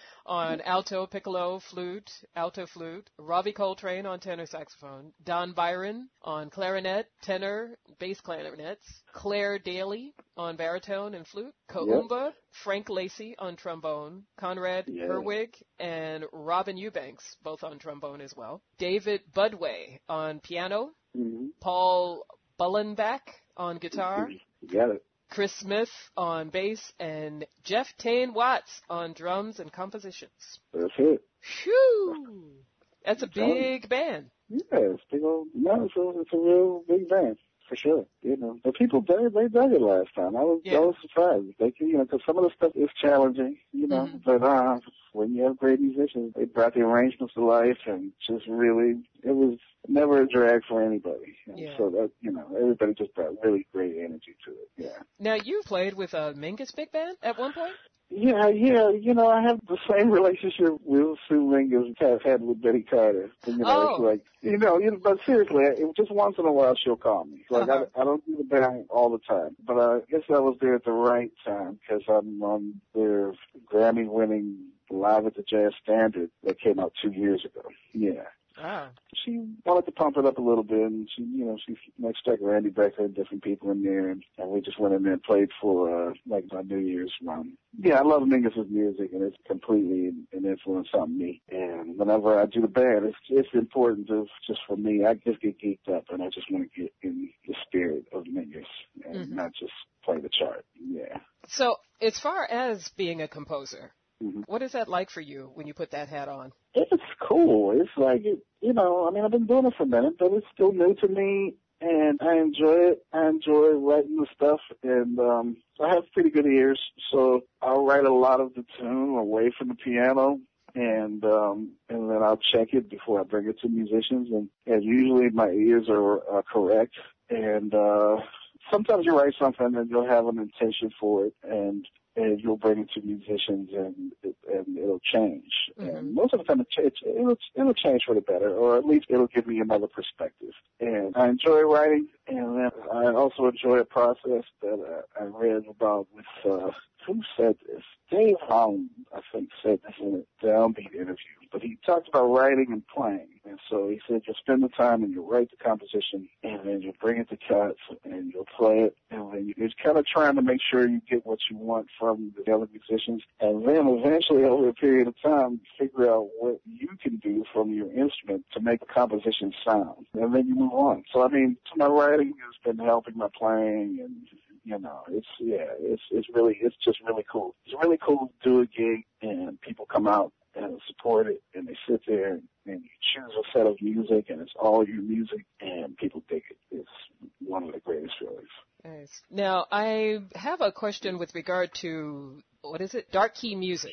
on alto, piccolo, flute, alto flute. Robbie Coltrane on tenor saxophone. Don Byron on clarinet, tenor, bass clarinets. Claire Daly on baritone and flute. Kaumba, yep. Frank Lacey on trombone. Conrad yeah. Herwig and Robin Eubanks, both on trombone as well. David Budway on piano. Mm-hmm. Paul Bullenbach on guitar. You got it. Chris Smith on bass, and Jeff Tane Watts on drums and compositions. That's it. Phew! That's a big band. Yeah, it's big old, no, it's a, it's a real big band, for sure. You know, the people, they, they dug it last time. I was, yeah. I was surprised. They, you know, because some of the stuff is challenging, you know, mm-hmm. but uh, when you have great musicians, they brought the arrangements to life, and just really, it was never a drag for anybody. And yeah. so that, you know, everybody just brought really great energy to it. Yeah. Now, you played with a Mingus Big Band at one point? Yeah, yeah. You know, I have the same relationship with Sue Mingus I've had with Betty Carter. You know, oh. it's like, you know, you know, but seriously, it, just once in a while she'll call me. Like, uh-huh. I, I don't do the band all the time, but I guess I was there at the right time because I'm on their Grammy-winning Live at the Jazz Standard that came out two years ago. Yeah. Wow. She wanted to pump it up a little bit, and she, you know, she like stuck Randy Becker and different people in there, and, and we just went in there and played for, uh, like my New Year's run. Yeah, I love Mingus's music, and it's completely an influence on me. And whenever I do the band, it's it's important to, just for me, I just get geeked up, and I just want to get in the spirit of Mingus and mm-hmm. not just play the chart. Yeah. So, as far as being a composer, mm-hmm. what is that like for you when you put that hat on? It's cool. It's like, it, you know, I mean, I've been doing it for a minute, but it's still new to me, and I enjoy it. I enjoy writing the stuff, and um, I have pretty good ears, so I'll write a lot of the tune away from the piano, and um, and then I'll check it before I bring it to musicians, and, and usually my ears are, are correct, and uh, sometimes you write something and you'll have an intention for it, and and you'll bring it to musicians, and and it'll change. Mm-hmm. And most of the time, it, it, it'll it'll change for the better, or at least it'll give me another perspective. And I enjoy writing, and then I also enjoy a process that uh, I read about with uh, who said this? Dave Holland, I think, said this in a Downbeat interview. But he talked about writing and playing, and so he said you'll spend the time and you'll write the composition, and then you'll bring it to cuts, and you'll play it, and then you're kind of trying to make sure you get what you want from the other musicians, and then eventually over a period of time, figure out what you can do from your instrument to make the composition sound, and then you move on. So I mean, my writing has been helping my playing, and you know, it's yeah, it's it's really it's just really cool. It's really cool to do a gig and people come out and support it, and they sit there and, and you choose a set of music, and it's all your music, and people dig it. It's one of the greatest feelings. Nice. Now, I have a question with regard to, what is it, dark key music.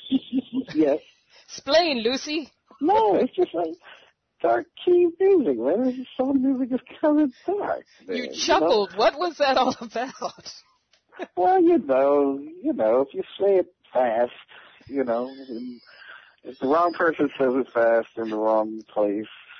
Yes. Explain, Lucy. No, it's just like dark key music, man. It's just some music is kind of dark. Man, you chuckled. You know? What was that all about? Well, you know, you know, if you say it fast, you know, if the wrong person says it fast in the wrong place,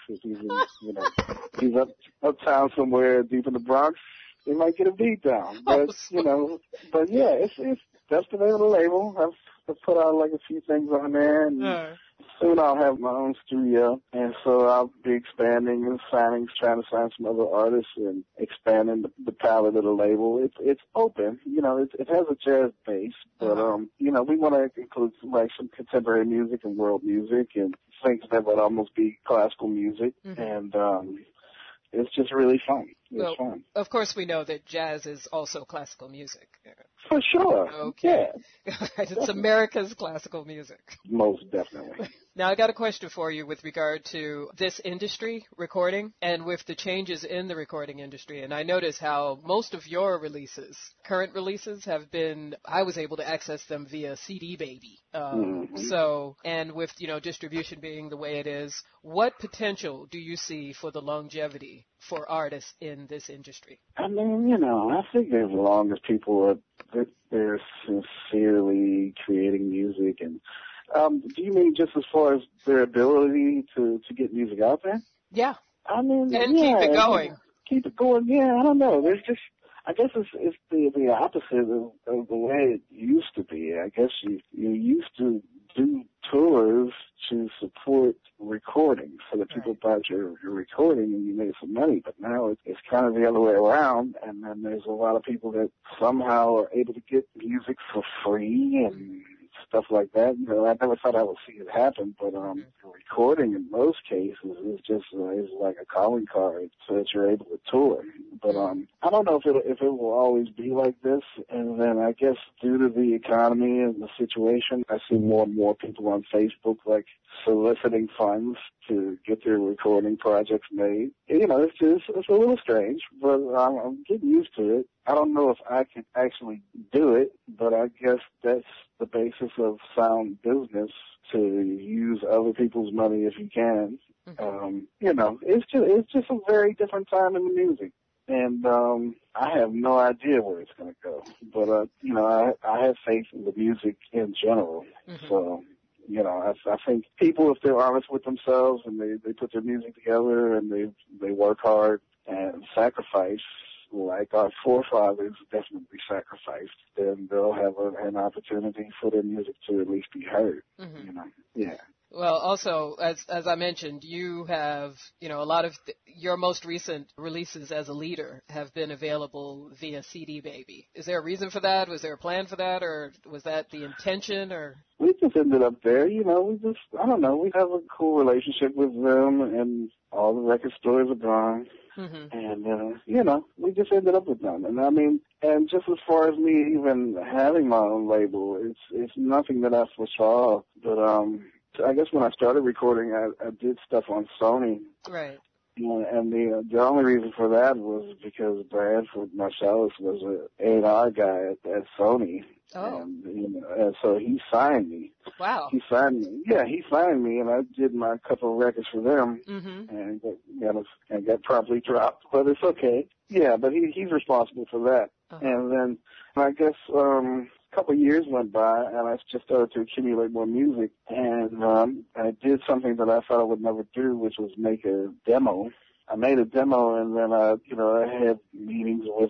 If he's in, you know, if he's up uptown somewhere deep in the Bronx, he might get a beat down. But you know, but yeah, it's it's that's the name of the label. I've, I've put out like a few things on there, and Uh. soon I'll have my own studio, and so I'll be expanding and signing, trying to sign some other artists and expanding the, the palette of the label. It's it's open, you know. It, it has a jazz base, but um, you know, we want to include some, like some contemporary music and world music and things that would almost be classical music, Mm-hmm. and um, it's just really fun. It's Well, fun. of course, we know that jazz is also classical music. For sure. Okay. Yeah, It's America's classical music. most definitely. Now, I got a question for you with regard to this industry, recording, and with the changes in the recording industry. And I notice how most of your releases, current releases, have been, I was able to access them via C D Baby. Um, Mhm. So, and with, you know, distribution being the way it is, what potential do you see for the longevity for artists in this industry? I mean, you know, I think as long as people are that they're sincerely creating music, and um, do you mean just as far as their ability to to get music out there? Yeah. I mean, And yeah, keep it going. Keep it going. Yeah, I don't know. There's just, I guess it's it's the the opposite of, of the way it used to be. I guess you you used to do tours to support recording, so that people bought your, your recording and you made some money. But now it's, it's kind of the other way around, and then there's a lot of people that somehow are able to get music for free and stuff like that. You know, I never thought I would see it happen, but um, recording in most cases is just uh, is like a calling card so that you're able to tour. But um, I don't know if it if it will always be like this. And then I guess due to the economy and the situation, I see more and more people on Facebook like soliciting funds to get their recording projects made. You know, it's just it's a little strange, but I'm, I'm getting used to it. I don't know if I can actually do it, but I guess that's the basis of sound business, to use other people's money if you can. Mm-hmm. Um, you know, it's just it's just a very different time in the music, and um, I have no idea where it's going to go. But uh, you know, I I have faith in the music in general. Mm-hmm. So. You know, I, I think people, if they're honest with themselves and they, they put their music together and they they work hard and sacrifice, like our forefathers definitely sacrificed, then they'll have a, an opportunity for their music to at least be heard. Mm-hmm. You know, yeah. Well, also, as as I mentioned, you have, you know, a lot of th- your most recent releases as a leader have been available via C D Baby. Is there a reason for that? Was there a plan for that, or was that the intention, or? We just ended up there, you know, we just, I don't know, we have a cool relationship with them, and all the record stores are gone. Mm-hmm. And, uh, you know, we just ended up with them. And I mean, and just as far as me even having my own label, it's, it's nothing that I foresaw, but, um, I guess when I started recording, I, I did stuff on Sony. Right. And the the only reason for that was because Bradford Marsalis was an A and R guy at, at Sony. Oh. And, you know, and so he signed me. Wow. He signed me. Yeah, he signed me, and I did my couple of records for them, mm-hmm. and got, got, and got promptly dropped. But it's okay. Yeah, but he he's responsible for that. Uh-huh. And then I guess um, a couple of years went by, and I just started to accumulate more music. And um, I did something that I thought I would never do, which was make a demo. I made a demo, and then I, you know, I had meetings with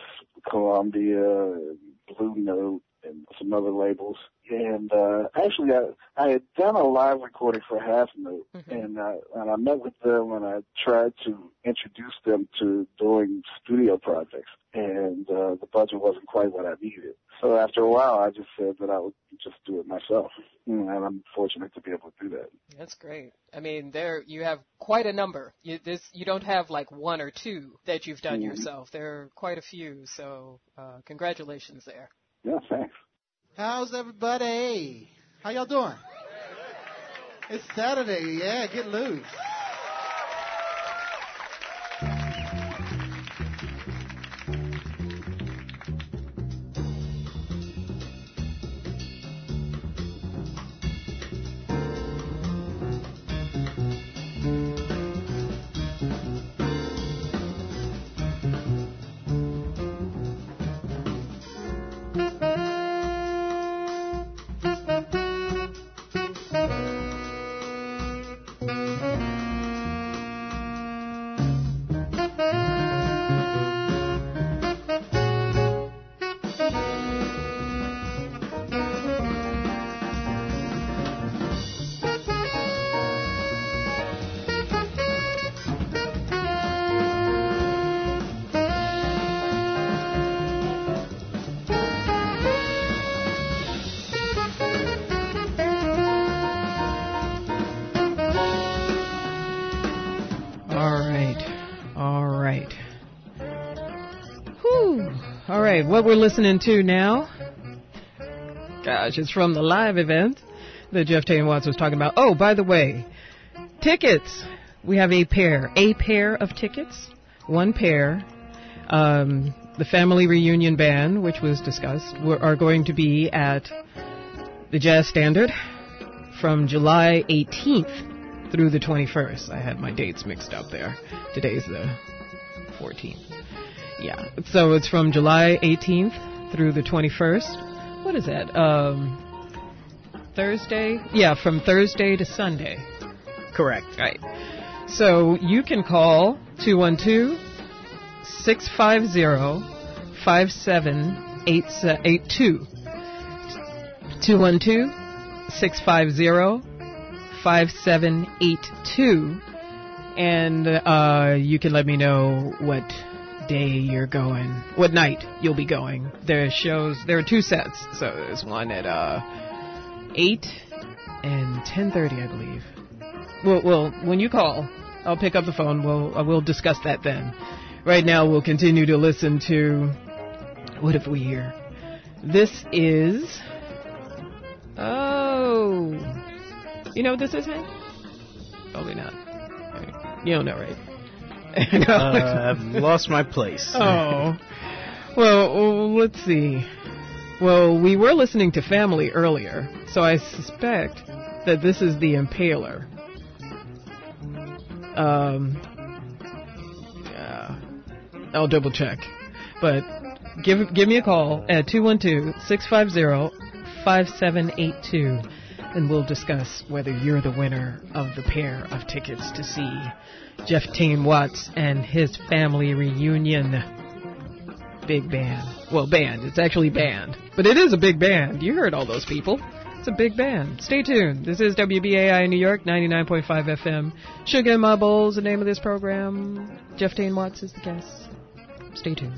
Columbia, Blue Note, and some other labels. And uh, actually, I, I had done a live recording for Half Note, mm-hmm. and, uh, and I met with them, and I tried to introduce them to doing studio projects. And uh, the budget wasn't quite what I needed. So after a while, I just said that I would just do it myself. And I'm fortunate to be able to do that. That's great. I mean, there you have quite a number. You, this, you don't have like one or two that you've done mm-hmm. yourself. There are quite a few. So uh, congratulations there. Yeah, thanks. How's everybody? How y'all doing? It's Saturday. Yeah, get loose. right. Whew. All right, what we're listening to now, gosh, it's from the live event that Jeff Tain Watts was talking about. Oh, by the way, tickets. We have a pair, a pair of tickets, one pair. Um, the Family Reunion Band, which was discussed, were, are going to be at the Jazz Standard from July eighteenth through the twenty-first. I had my dates mixed up there. Today's the fourteenth. Yeah, so it's from July eighteenth through the twenty-first. What is that? Um, Thursday? Yeah, from Thursday to Sunday. Correct. Right. So you can call two one two, six five zero, five seven eight two. two one two, six five zero, five seven eight two. And uh, you can let me know what day you're going, what night you'll be going. There are shows, there are two sets. So there's one at uh, eight and ten thirty, I believe. Well, well, when you call, I'll pick up the phone. We'll uh, we'll discuss that then. Right now, we'll continue to listen to, what have we here? This is, oh, you know what this is, Hank? Probably not. You don't know, right? uh, I've lost my place. Oh. Well, let's see. Well, we were listening to Family earlier, so I suspect that this is the Impaler. Um, uh, I'll double check. But give give me a call at two one two, six five zero, five seven eight two, and we'll discuss whether you're the winner of the pair of tickets to see Jeff Tain Watts and his Family Reunion. Big band. Well, band. It's actually band. But it is a big band. You heard all those people. It's a big band. Stay tuned. This is W B A I New York, ninety-nine point five F M. Sugar in My Bowl's the name of this program. Jeff Tain Watts is the guest. Stay tuned.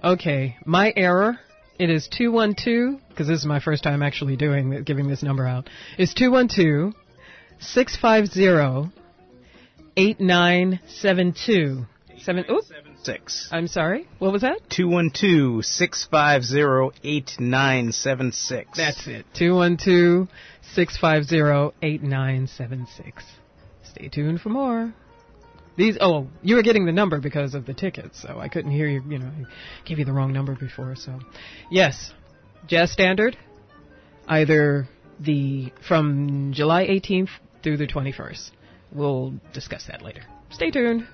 Okay, my error. It is two one two, because this is my first time actually doing giving this number out. It's two one two, six five zero, eight nine seven two. Seven, oops. Six. I'm sorry, what was that? two one two, six five zero, eight nine seven six. That's it. two one two, six five zero, eight nine seven six. Stay tuned for more. These, oh, you were getting the number because of the tickets, so I couldn't hear you, you know, I gave you the wrong number before, so. Yes, Jazz Standard, either the, from July eighteenth through the twenty-first. We'll discuss that later. Stay tuned.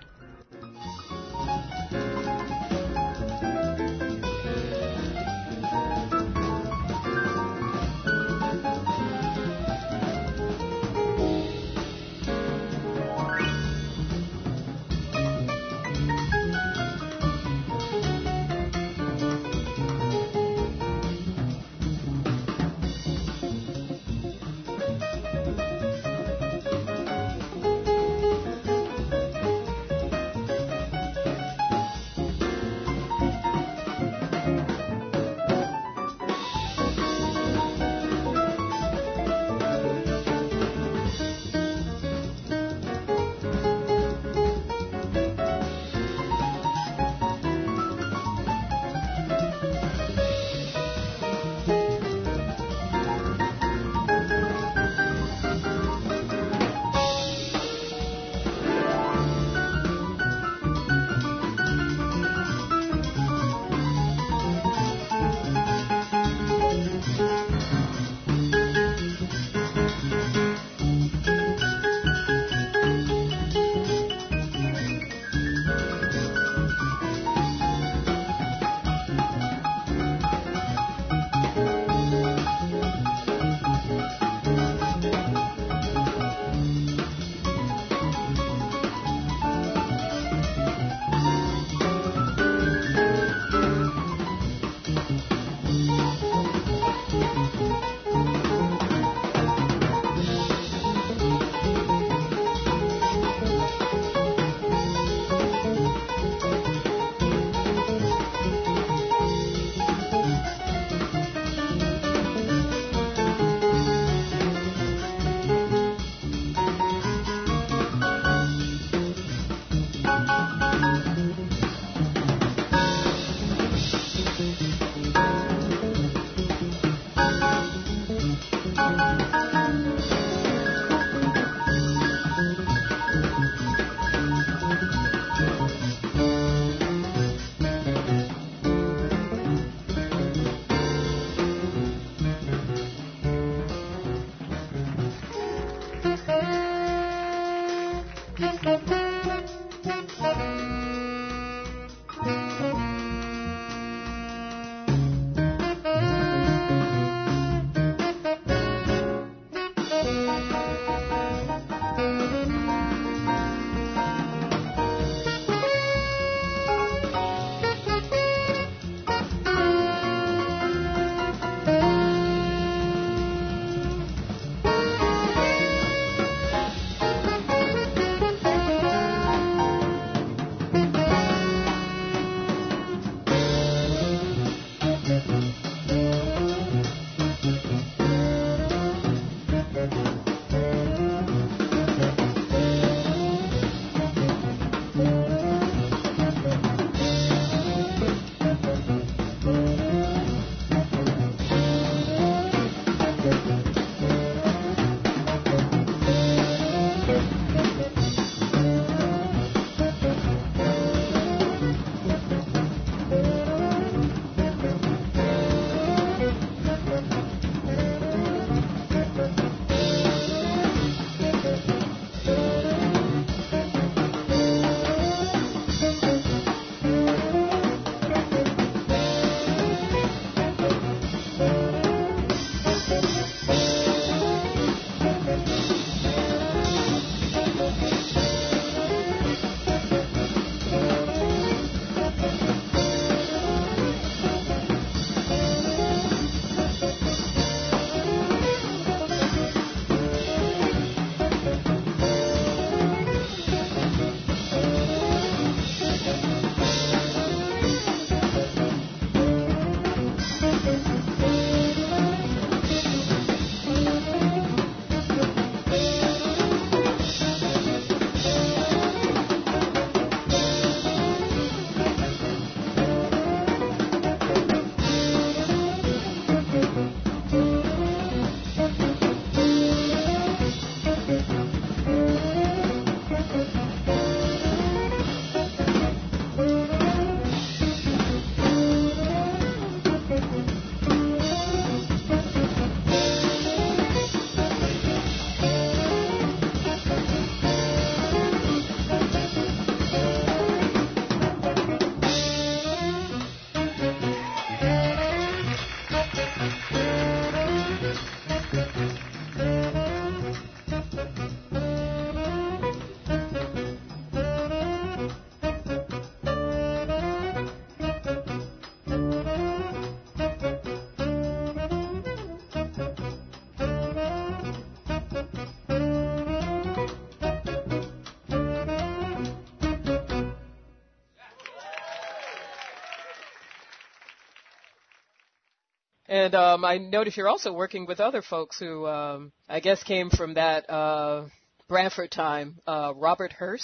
And um, I notice you're also working with other folks who, um, I guess, came from that uh, Branford time. Uh, Robert Hurst.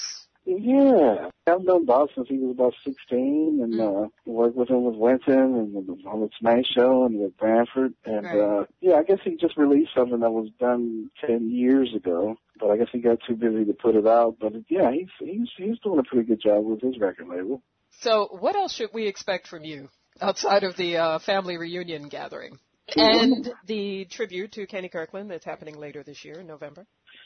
Yeah, I've known Bob since he was about sixteen, and mm. uh, worked with him with Winton and with the on the Tonight Show and with Branford. And right. uh, yeah, I guess he just released something that was done ten years ago, but I guess he got too busy to put it out. But yeah, he's he's he's doing a pretty good job with his record label. So, what else should we expect from you outside of the uh, family reunion gathering and the tribute to Kenny Kirkland that's happening later this year in November?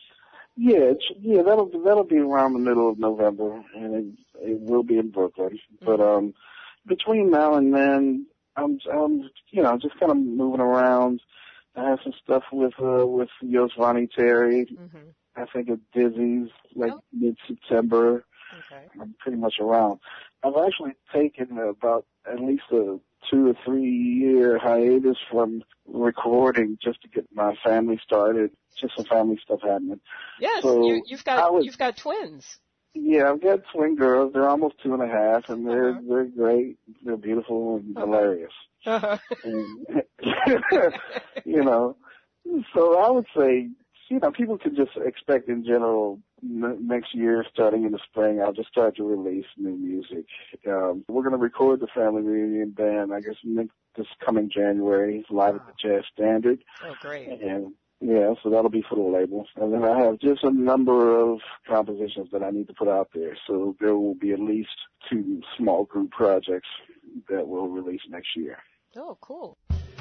Yeah, it's, yeah, that'll that'll be around the middle of November, and it, it will be in Brooklyn. Mm-hmm. But um, between now and then, I'm I'm you know just kind of moving around. I have some stuff with uh, with Yosvani Terry. Mm-hmm. I think at Dizzy's like oh. mid September. Okay. I'm pretty much around. I've actually taken about at least a two or three year hiatus from recording just to get my family started. Just some family stuff happening. Yes, so you, you've got was, you've got twins. Yeah, I've got twin girls. They're almost two and a half, and they're uh-huh. they're great. They're beautiful and uh-huh. hilarious. Uh-huh. And, you know, so I would say, you know, people can just expect in general n- next year, starting in the spring, I'll just start to release new music. Um, we're going to record the family reunion band, I guess, this coming January, live wow. at the Jazz Standard. Oh, great. And yeah, so that'll be for the label. And then I have just a number of compositions that I need to put out there. So there will be at least two small group projects that we'll release next year. Oh, cool.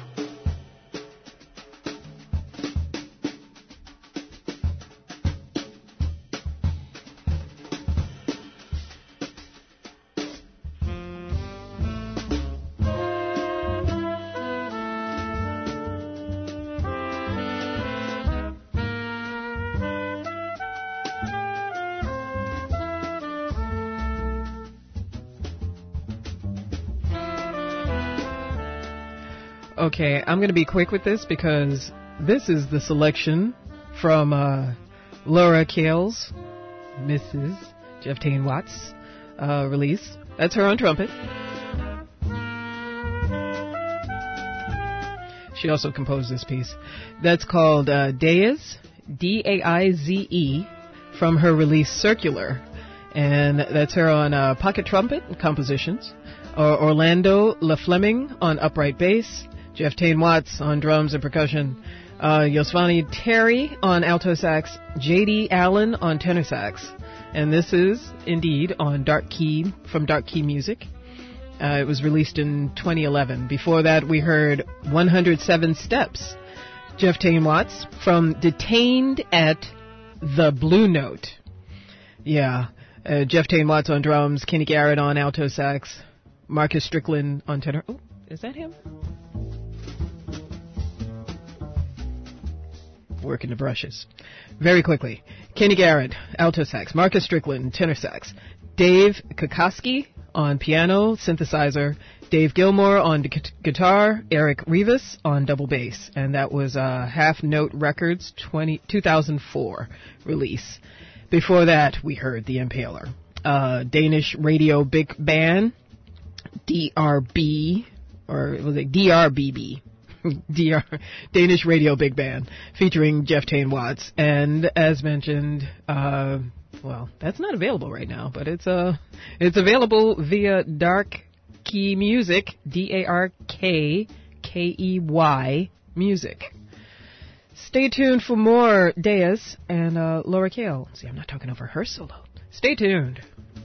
Okay, I'm going to be quick with this because this is the selection from uh, Laura Kales, Missus Jeff Tain Watts uh, release. That's her on trumpet. She also composed this piece. That's called uh, Daize, D A I Z E, from her release Circular. And that's her on uh, pocket trumpet compositions. Uh, Orlando LaFleming on upright bass. Jeff Tain Watts on drums and percussion, uh, Yosvani Terry on alto sax, J D Allen on tenor sax, and this is indeed on Dark Key from Dark Key Music. Uh, it was released in twenty eleven. Before that, we heard one hundred seven Steps, Jeff Tain Watts from Detained at the Blue Note. Yeah, uh, Jeff Tain Watts on drums, Kenny Garrett on alto sax, Marcus Strickland on tenor. Oh, is that him? Working the brushes. Very quickly. Kenny Garrett, alto sax. Marcus Strickland, tenor sax. Dave Kokoski on piano, synthesizer. Dave Gilmore on gu- guitar. Eric Rivas on double bass. And that was uh, Half Note Records twenty, two thousand four release. Before that, we heard The Impaler. Uh, Danish Radio Big Band, D R B, or was it D R B B? D R, Danish Radio Big Band, featuring Jeff Tain Watts. And as mentioned, uh, well, that's not available right now, but it's uh, it's available via Dark Key Music, D A R K K E Y Music. Stay tuned for more Deus and uh, Laura Kale. See, I'm not talking over her solo. Stay tuned.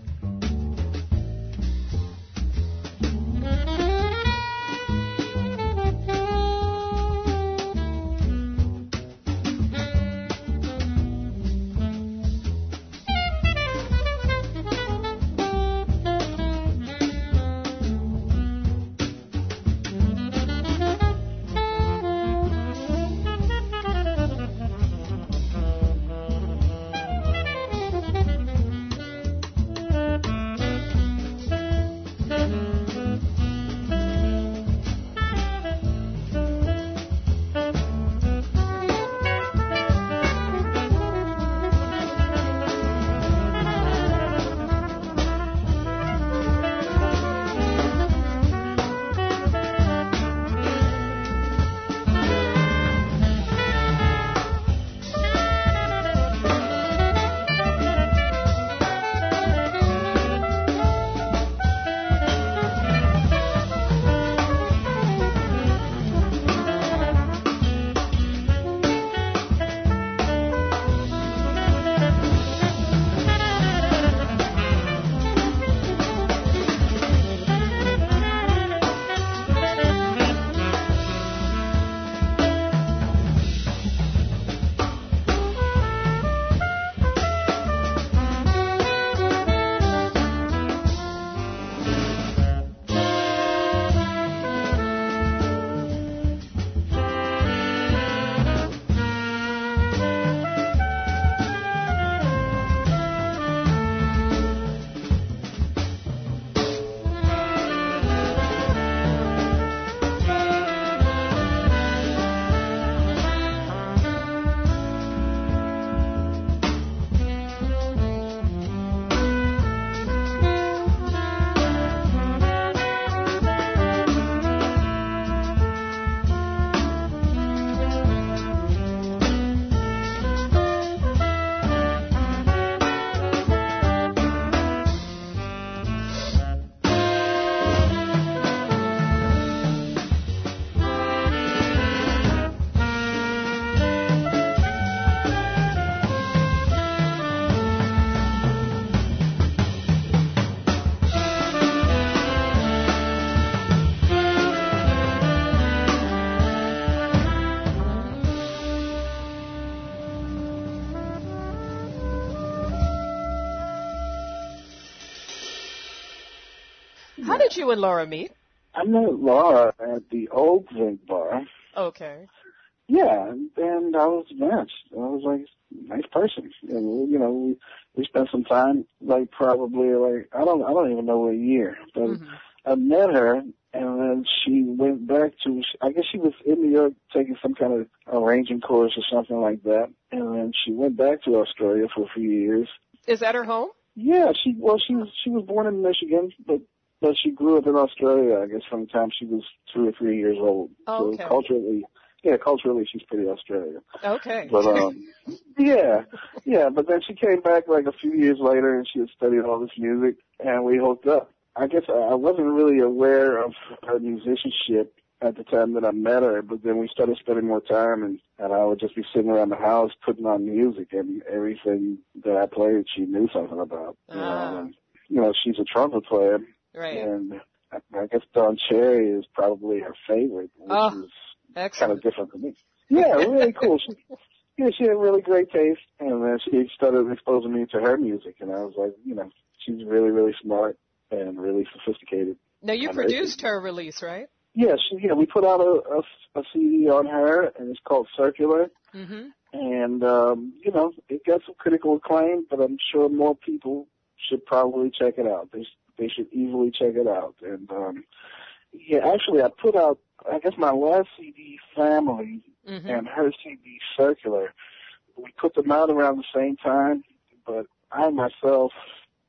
How did you and Laura meet? I met Laura at the old Zinc Bar. Okay. Yeah, and I was matched. I was like, nice person. And, you know, we, we spent some time, like probably like, I don't, I don't even know what year, but mm-hmm. I met her and then she went back to, I guess she was in New York taking some kind of arranging course or something like that. And then she went back to Australia for a few years. Is that her home? Yeah, she, well, she was, she was born in Michigan, but, but she grew up in Australia, I guess, from the time she was two or three years old. Oh, okay. So culturally, yeah, culturally she's pretty Australian. Okay. But, um, yeah, yeah, but then she came back like a few years later and she had studied all this music and we hooked up. I guess I wasn't really aware of her musicianship at the time that I met her, but then we started spending more time and, and I would just be sitting around the house putting on music and everything that I played she knew something about. Ah. You know, and, you know, she's a trumpet player. Right. And I, I guess Don Cherry is probably her favorite, which oh, is excellent. kind of different from me. Yeah, really cool. She, yeah, she had really great taste, and then she started exposing me to her music, and I was like, you know, she's really, really smart and really sophisticated. Now, you produced her release, right? Yeah, she, yeah, we put out a, a, a C D on her, and it's called Circular. Mm-hmm. And, um, you know, it got some critical acclaim, but I'm sure more people should probably check it out. They, they should easily check it out. And, um, yeah, actually, I put out, I guess my last C D, Family, mm-hmm. and her C D, Circular, we put them out around the same time, but I myself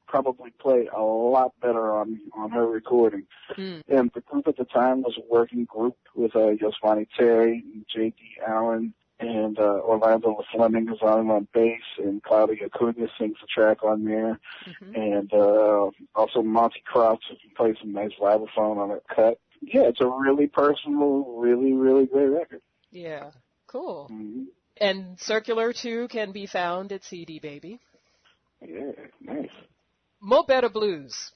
probably play a lot better on, on her recording. Mm. And the group at the time was a working group with uh, Yosvani Terry, J D Allen, and uh, Orlando Fleming is on on bass, and Claudia Cunha sings the track on there. Mm-hmm. And uh, also Monty Crouch plays some nice vibraphone on it cut. Yeah, it's a really personal, really, really great record. Yeah, cool. Mm-hmm. And Circular, too, can be found at C D Baby. Yeah, nice. Mo Better Blues.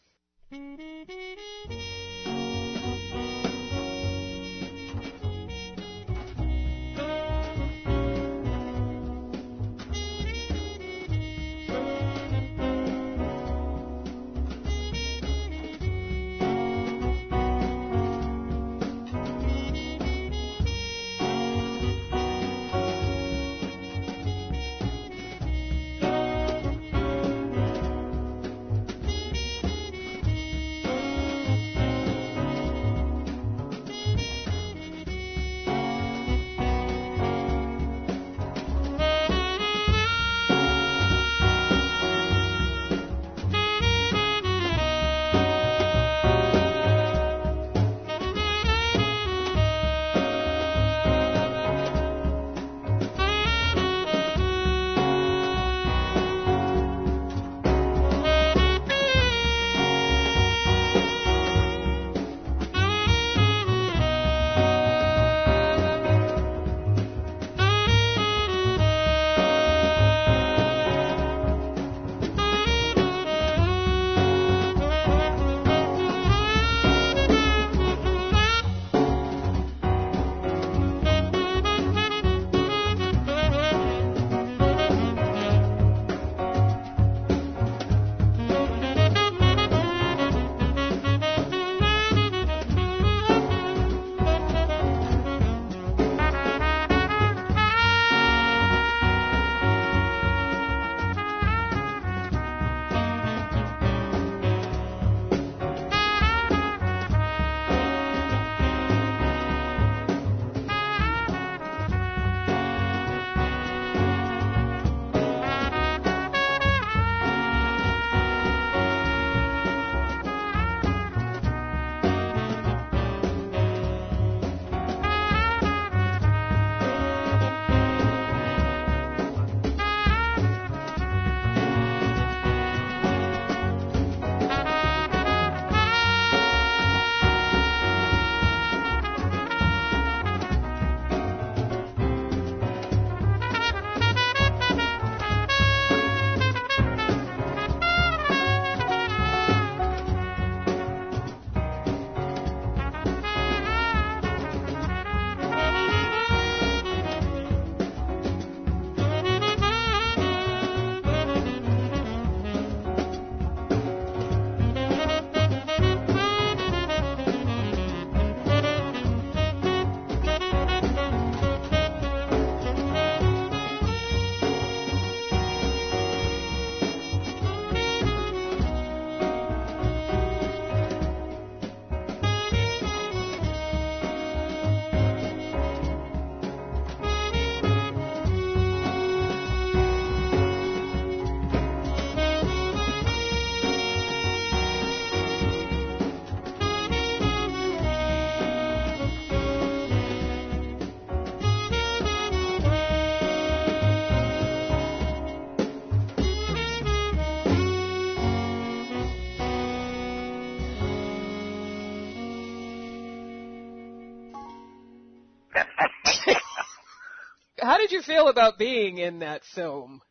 How did you feel about being in that film?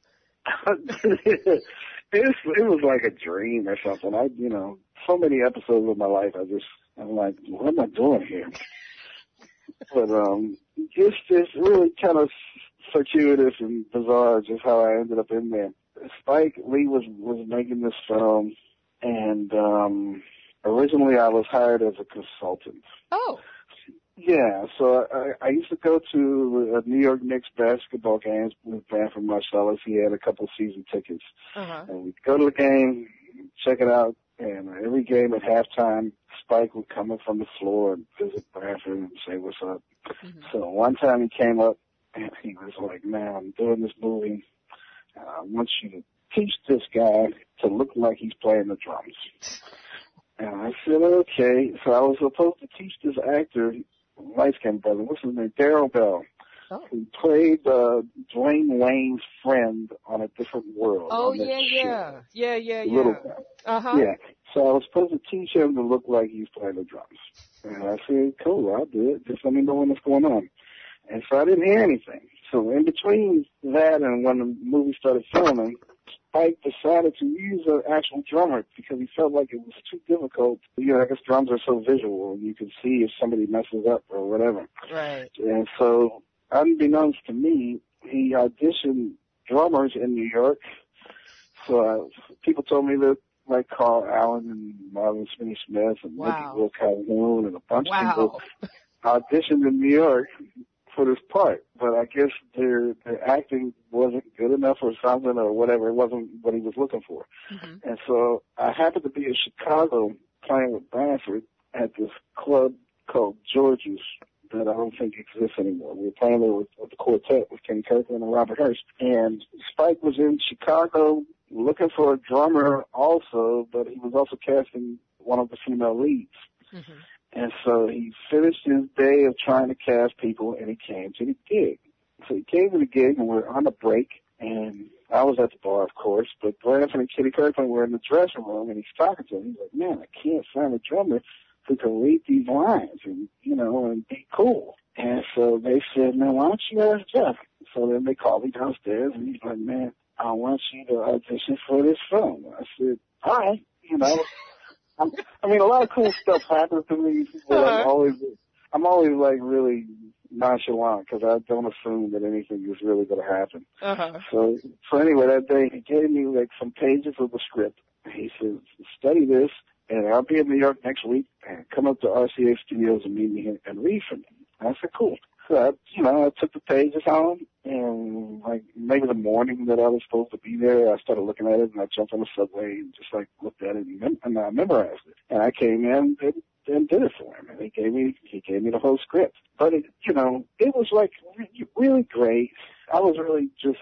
it, was, it was like a dream or something. I, you know, so many episodes of my life, I just, I'm like, what am I doing here? But um, it's just really kind of circuitous and bizarre just how I ended up in there. Spike Lee was, was making this film, and um, originally I was hired as a consultant. Oh. Yeah, so I, I used to go to uh, New York Knicks basketball games with Branford Marcellus. He had a couple season tickets. Uh-huh. And we'd go to the game, check it out, and every game at halftime, Spike would come up from the floor and visit Branford and say what's up. Mm-hmm. So one time he came up, and he was like, man, I'm doing this movie. Uh, I want you to teach this guy to look like he's playing the drums. And I said, okay. So I was supposed to teach this actor, light-skinned brother, what's his name, Daryl Bell, Oh. who played uh, Dwayne Wayne's friend on A Different World. Oh, on that yeah, yeah. show. Yeah, yeah, The little yeah. guy. Uh-huh. Yeah. So I was supposed to teach him to look like he's playing the drums. And I said, cool, I'll do it. Just let me know when it's going on. And so I didn't hear anything. So in between that and when the movie started filming, Spike decided to use an actual drummer because he felt like it was too difficult. You know, I guess drums are so visual. You can see if somebody messes up or whatever. Right. And so, unbeknownst to me, he auditioned drummers in New York. So uh, people told me that, like Carl Allen and Marvin Smitty Smith and Wow. Mickey Will Calhoun and a bunch Wow. of people auditioned in New York for this part. But I guess their their acting wasn't good enough or something or whatever. It wasn't what he was looking for. Mm-hmm. And so I happened to be in Chicago playing with Branford at this club called George's that I don't think exists anymore. We were playing there with, with the quartet with Ken Kirkland and Robert Hurst. And Spike was in Chicago looking for a drummer also, but he was also casting one of the female leads. Mm-hmm. And so he finished his day of trying to cast people, and he came to the gig. So he came to the gig, and we're on a break, and I was at the bar, of course, but Branford and Kitty Kirkland were in the dressing room, and he's talking to him. He's like, man, I can't find a drummer who can read these lines and, you know, and be cool. And so they said, man, why don't you ask Jeff? So then they called me downstairs, and he's like, man, I want you to audition for this film. I said, all right, you know. I'm, I mean, a lot of cool stuff happens to me, but Uh-huh. I'm always, I'm always like really nonchalant because I don't assume that anything is really going to happen. Uh-huh. So, so anyway, that day he gave me like some pages of the script. He said, study this, and I'll be in New York next week, and come up to R C A Studios and meet me and, and read for me. And I said, cool. So I, you know, I took the pages home, and like maybe the morning that I was supposed to be there, I started looking at it, and I jumped on the subway and just like looked at it and, mem- and I memorized it. And I came in and, and did it for him, and he gave me he gave me the whole script. But it, you know, it was like re- really great. I was really just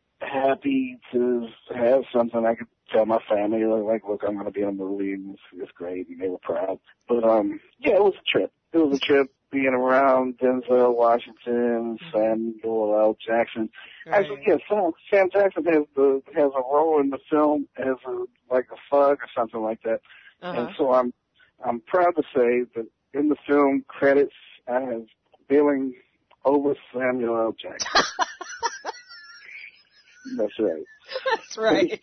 happy to have something I could tell my family, like, look, I'm going to be in a movie, and it's, it's great, and they were proud. But um, yeah, it was a trip. It was a trip. Being around Denzel Washington, Samuel L. Jackson. Right. Actually, yeah, Sam, Sam Jackson has the has a role in the film as a like a thug or something like that. Uh-huh. And so I'm I'm proud to say that in the film credits I have billing over Samuel L. Jackson. That's right. That's right.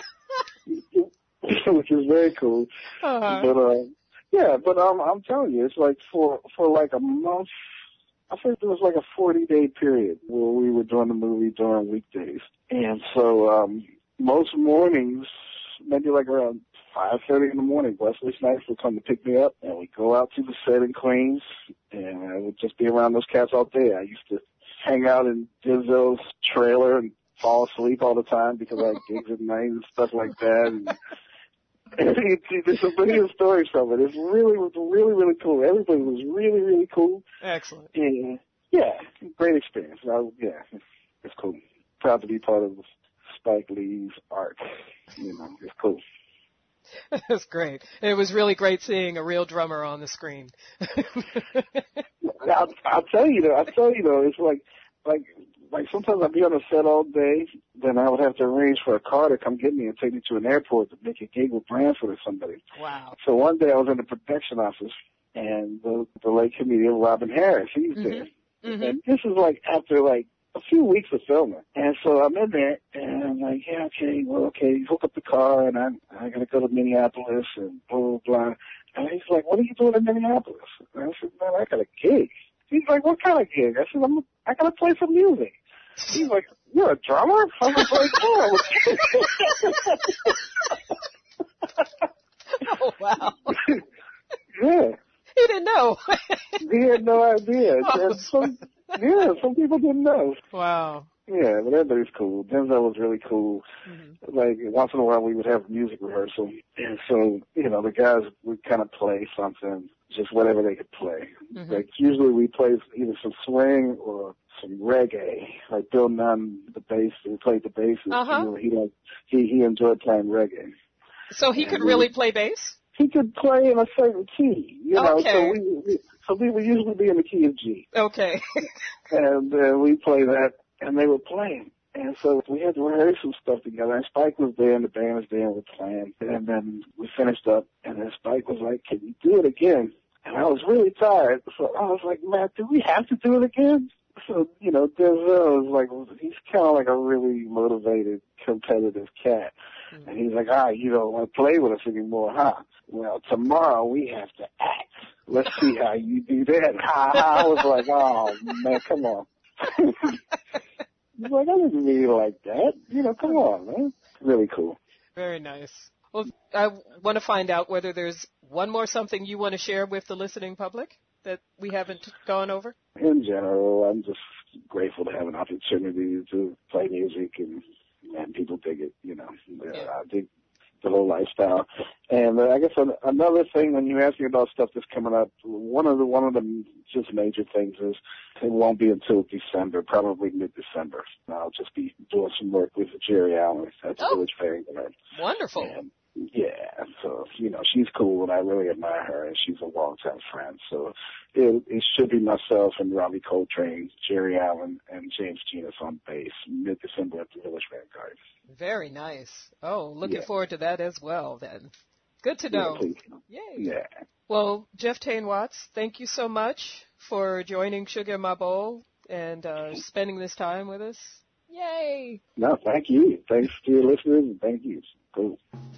Which is very cool. Uh-huh. But uh yeah, but um, I'm telling you, it's like for for like a month. I think it was like a forty day period where we were doing the movie during weekdays, and so um, most mornings, maybe like around five thirty in the morning, Wesley Snipes would come to pick me up, and we'd go out to the set in Queens, and I would just be around those cats all day. I used to hang out in Denzel's trailer and fall asleep all the time because I had gigs at night and stuff like that. And, there's some video stories from it. It's really, was really, really cool. Everybody was really, really cool. Excellent. And yeah, great experience. I, yeah, it's, it's cool. Proud to be part of Spike Lee's arc. You know, it's cool. That's great. It was really great seeing a real drummer on the screen. I'll, I'll tell you though. I'll tell you though. It's like, like, like sometimes I'd be on a set all day, then I would have to arrange for a car to come get me and take me to an airport to make a gig with Branford or somebody. Wow. So one day I was in the production office, and the, the late comedian Robin Harris, he's Mm-hmm. there. Mm-hmm. And this is like after like a few weeks of filming. And so I'm in there, and I'm like, yeah, okay, well, okay, hook up the car, and I'm, I got to go to Minneapolis, and blah, blah, blah. And he's like, what are you doing in Minneapolis? And I said, man, I got a gig. He's like, what kind of gig? I said, I'm, I got to play some music. He's like, you're a drummer? I was like, yeah. Oh, wow. Yeah. He didn't know. He had no idea. Oh, And some, yeah, some people didn't know. wow. Yeah, but everybody's cool. Denzel was really cool. Mm-hmm. Like, once in a while we would have music rehearsal. And so, you know, the guys would kind of play something. just whatever they could play. Mhm. Like usually we play either some swing or some reggae. Like Bill Nunn, the bass, who played the bass. Uh-huh. He, he he he enjoyed playing reggae. So he And could we- really play bass? He could play in a certain key, you know. Okay. So we, we so we would usually be in the key of G, Okay. and uh, we play that, and they were playing. And so we had to rehearse some stuff together. And Spike was there, and the band was there, and we were playing. And then we finished up, and then Spike was like, "Can you do it again?" And I was really tired, so I was like, "Man, do we have to do it again?" So, you know, Denzel is like, he's kind of like a really motivated, competitive cat. Mm-hmm. And he's like, ah, you don't want to play with us anymore, huh? Well, tomorrow we have to act. Let's see how you do that. I was like, oh, man, come on. He's like, I didn't mean it like that. You know, come on, man. Really cool. Very nice. Well, I want to find out whether there's one more something you want to share with the listening public that we haven't gone over. In general, I'm just grateful to have an opportunity to play music and and people dig it, you know. Yeah. I dig the whole lifestyle. And uh, I guess an, another thing when you ask me about stuff that's coming up, one of the one of the just major things is it won't be until December, probably mid-December. I'll just be doing some work with Jerry Allen at the Oh. Village Fair. Wonderful. And, yeah, so, you know, she's cool and I really admire her and she's a long-time friend. So it, it should be myself and Robbie Coltrane, Jerry Allen, and James Genus on bass mid-December at the Village Vanguard. Very nice. Oh, looking Yeah. forward to that as well then. Good to know. Yeah, please. Yay. Yeah. Well, Jeff Tain Watts, thank you so much for joining Sugar in My Bowl and uh, spending this time with us. Yay. No, thank you. Thanks to your listeners and thank you. Cool.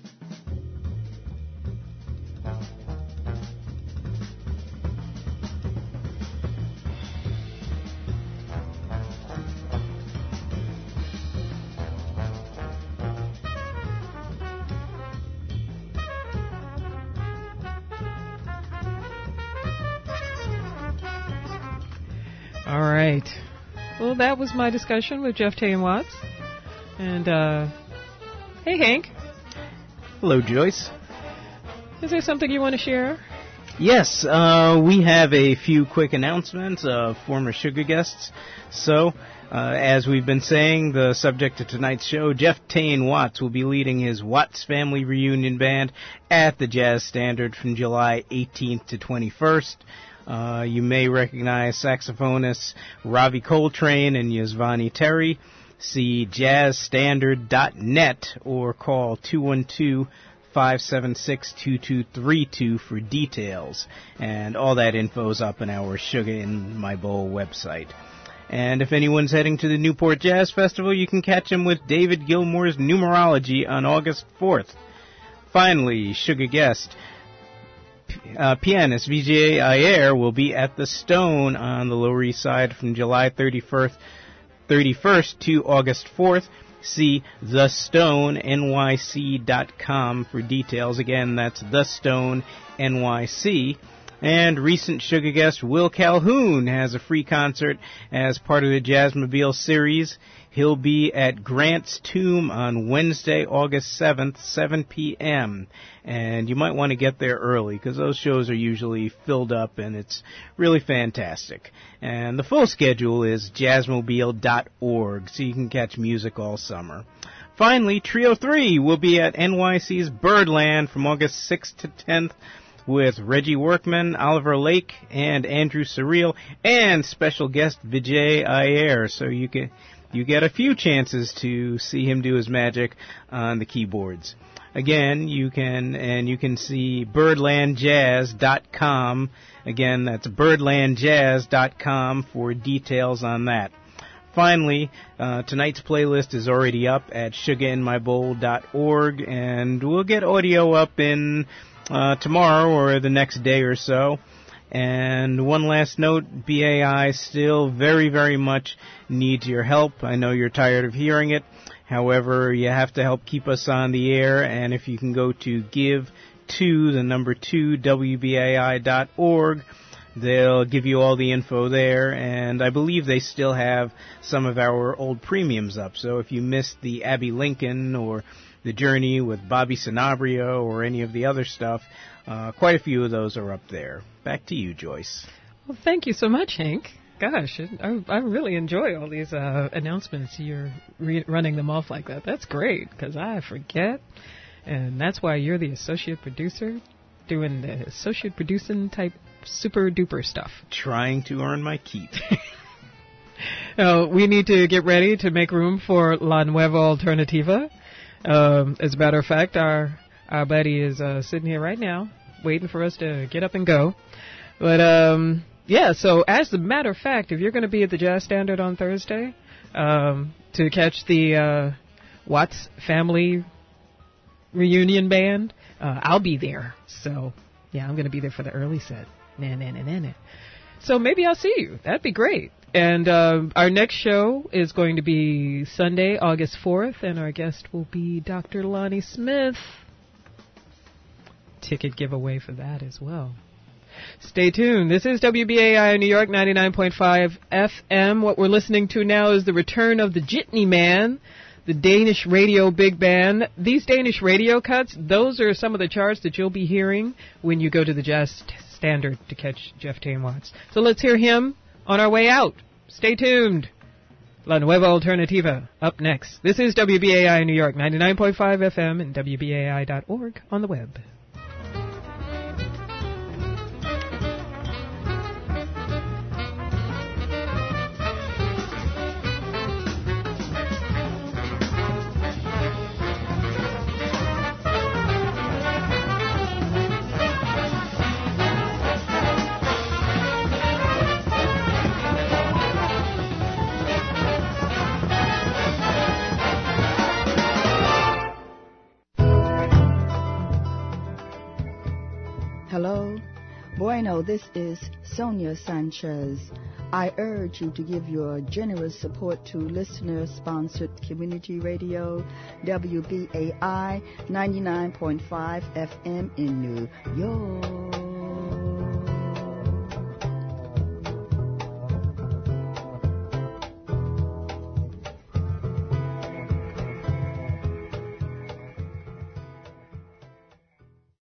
All right. Well, that was my discussion with Jeff Tain Watts. And, uh, hey, Hank, Hello, Joyce. is there something you want to share? Yes, uh, we have a few quick announcements of former Sugar guests. So, uh, as we've been saying, the subject of tonight's show, Jeff Tain Watts, will be leading his Watts Family Reunion Band at the Jazz Standard from July eighteenth to twenty-first. Uh, you may recognize saxophonists Ravi Coltrane and Yasvani Terry. See jazz standard dot net or call two one two, five seven six, two two three two for details. And all that info's up on our Sugar in My Bowl website. And if anyone's heading to the Newport Jazz Festival, you can catch him with David Gilmour's Numerology on August fourth. Finally, Sugar guest, Uh, pianist Vijay Iyer will be at the Stone on the Lower East Side from July thirty-first, thirty-first to August fourth. See the stone N Y C dot com for details. Again, that's the stone N Y C. And recent Sugar guest Will Calhoun has a free concert as part of the Jazzmobile series. He'll be at Grant's Tomb on Wednesday, August seventh, seven p.m. And you might want to get there early because those shows are usually filled up and it's really fantastic. And the full schedule is jazzmobile dot org, so you can catch music all summer. Finally, Trio three will be at N Y C's Birdland from August sixth to tenth. With Reggie Workman, Oliver Lake, and Andrew Surreal, and special guest Vijay Iyer. So you get you get a few chances to see him do his magic on the keyboards. Again, you can and you can see birdland jazz dot com. Again, that's birdland jazz dot com for details on that. Finally, uh, tonight's playlist is already up at sugar in my bowl dot org, and we'll get audio up in Uh, tomorrow or the next day or so. And one last note, B A I still very, very much needs your help. I know you're tired of hearing it. However, you have to help keep us on the air, and if you can go to give to the number two W B A I dot org, they'll give you all the info there, and I believe they still have some of our old premiums up. So if you missed the Abby Lincoln or The Journey with Bobby Sanabria or any of the other stuff, uh, quite a few of those are up there. Back to you, Joyce. Well, thank you so much, Hank. Gosh, I, I really enjoy all these uh, announcements. You're re- running them off like that. That's great, because I forget. And that's why you're the associate producer, doing the associate producing type super duper stuff. Trying to earn my keep. uh, we need to get ready to make room for La Nueva Alternativa. Um, as a matter of fact, our our buddy is uh, sitting here right now, waiting for us to get up and go. But um, yeah, so as a matter of fact, if you're going to be at the Jazz Standard on Thursday um, to catch the uh, Watts Family Reunion Band, uh, I'll be there. So yeah, I'm going to be there for the early set. Nah, nah, nah, nah, nah. So maybe I'll see you. That'd be great. And uh, our next show is going to be Sunday, August fourth, and our guest will be Doctor Lonnie Smith. Ticket giveaway for that as well. Stay tuned. This is W B A I New York ninety-nine point five F M. What we're listening to now is the return of the Jitney Man, the Danish radio big band. These Danish radio cuts, those are some of the charts that you'll be hearing when you go to the Jazz Standard to catch Jeff Tain Watts. So let's hear him on our way out. Stay tuned. La Nueva Alternativa up next. This is W B A I New York ninety-nine point five F M and W B A I dot org on the web. Hello. Bueno, this is Sonia Sanchez. I urge you to give your generous support to listener-sponsored community radio, W B A I ninety-nine point five F M in New York.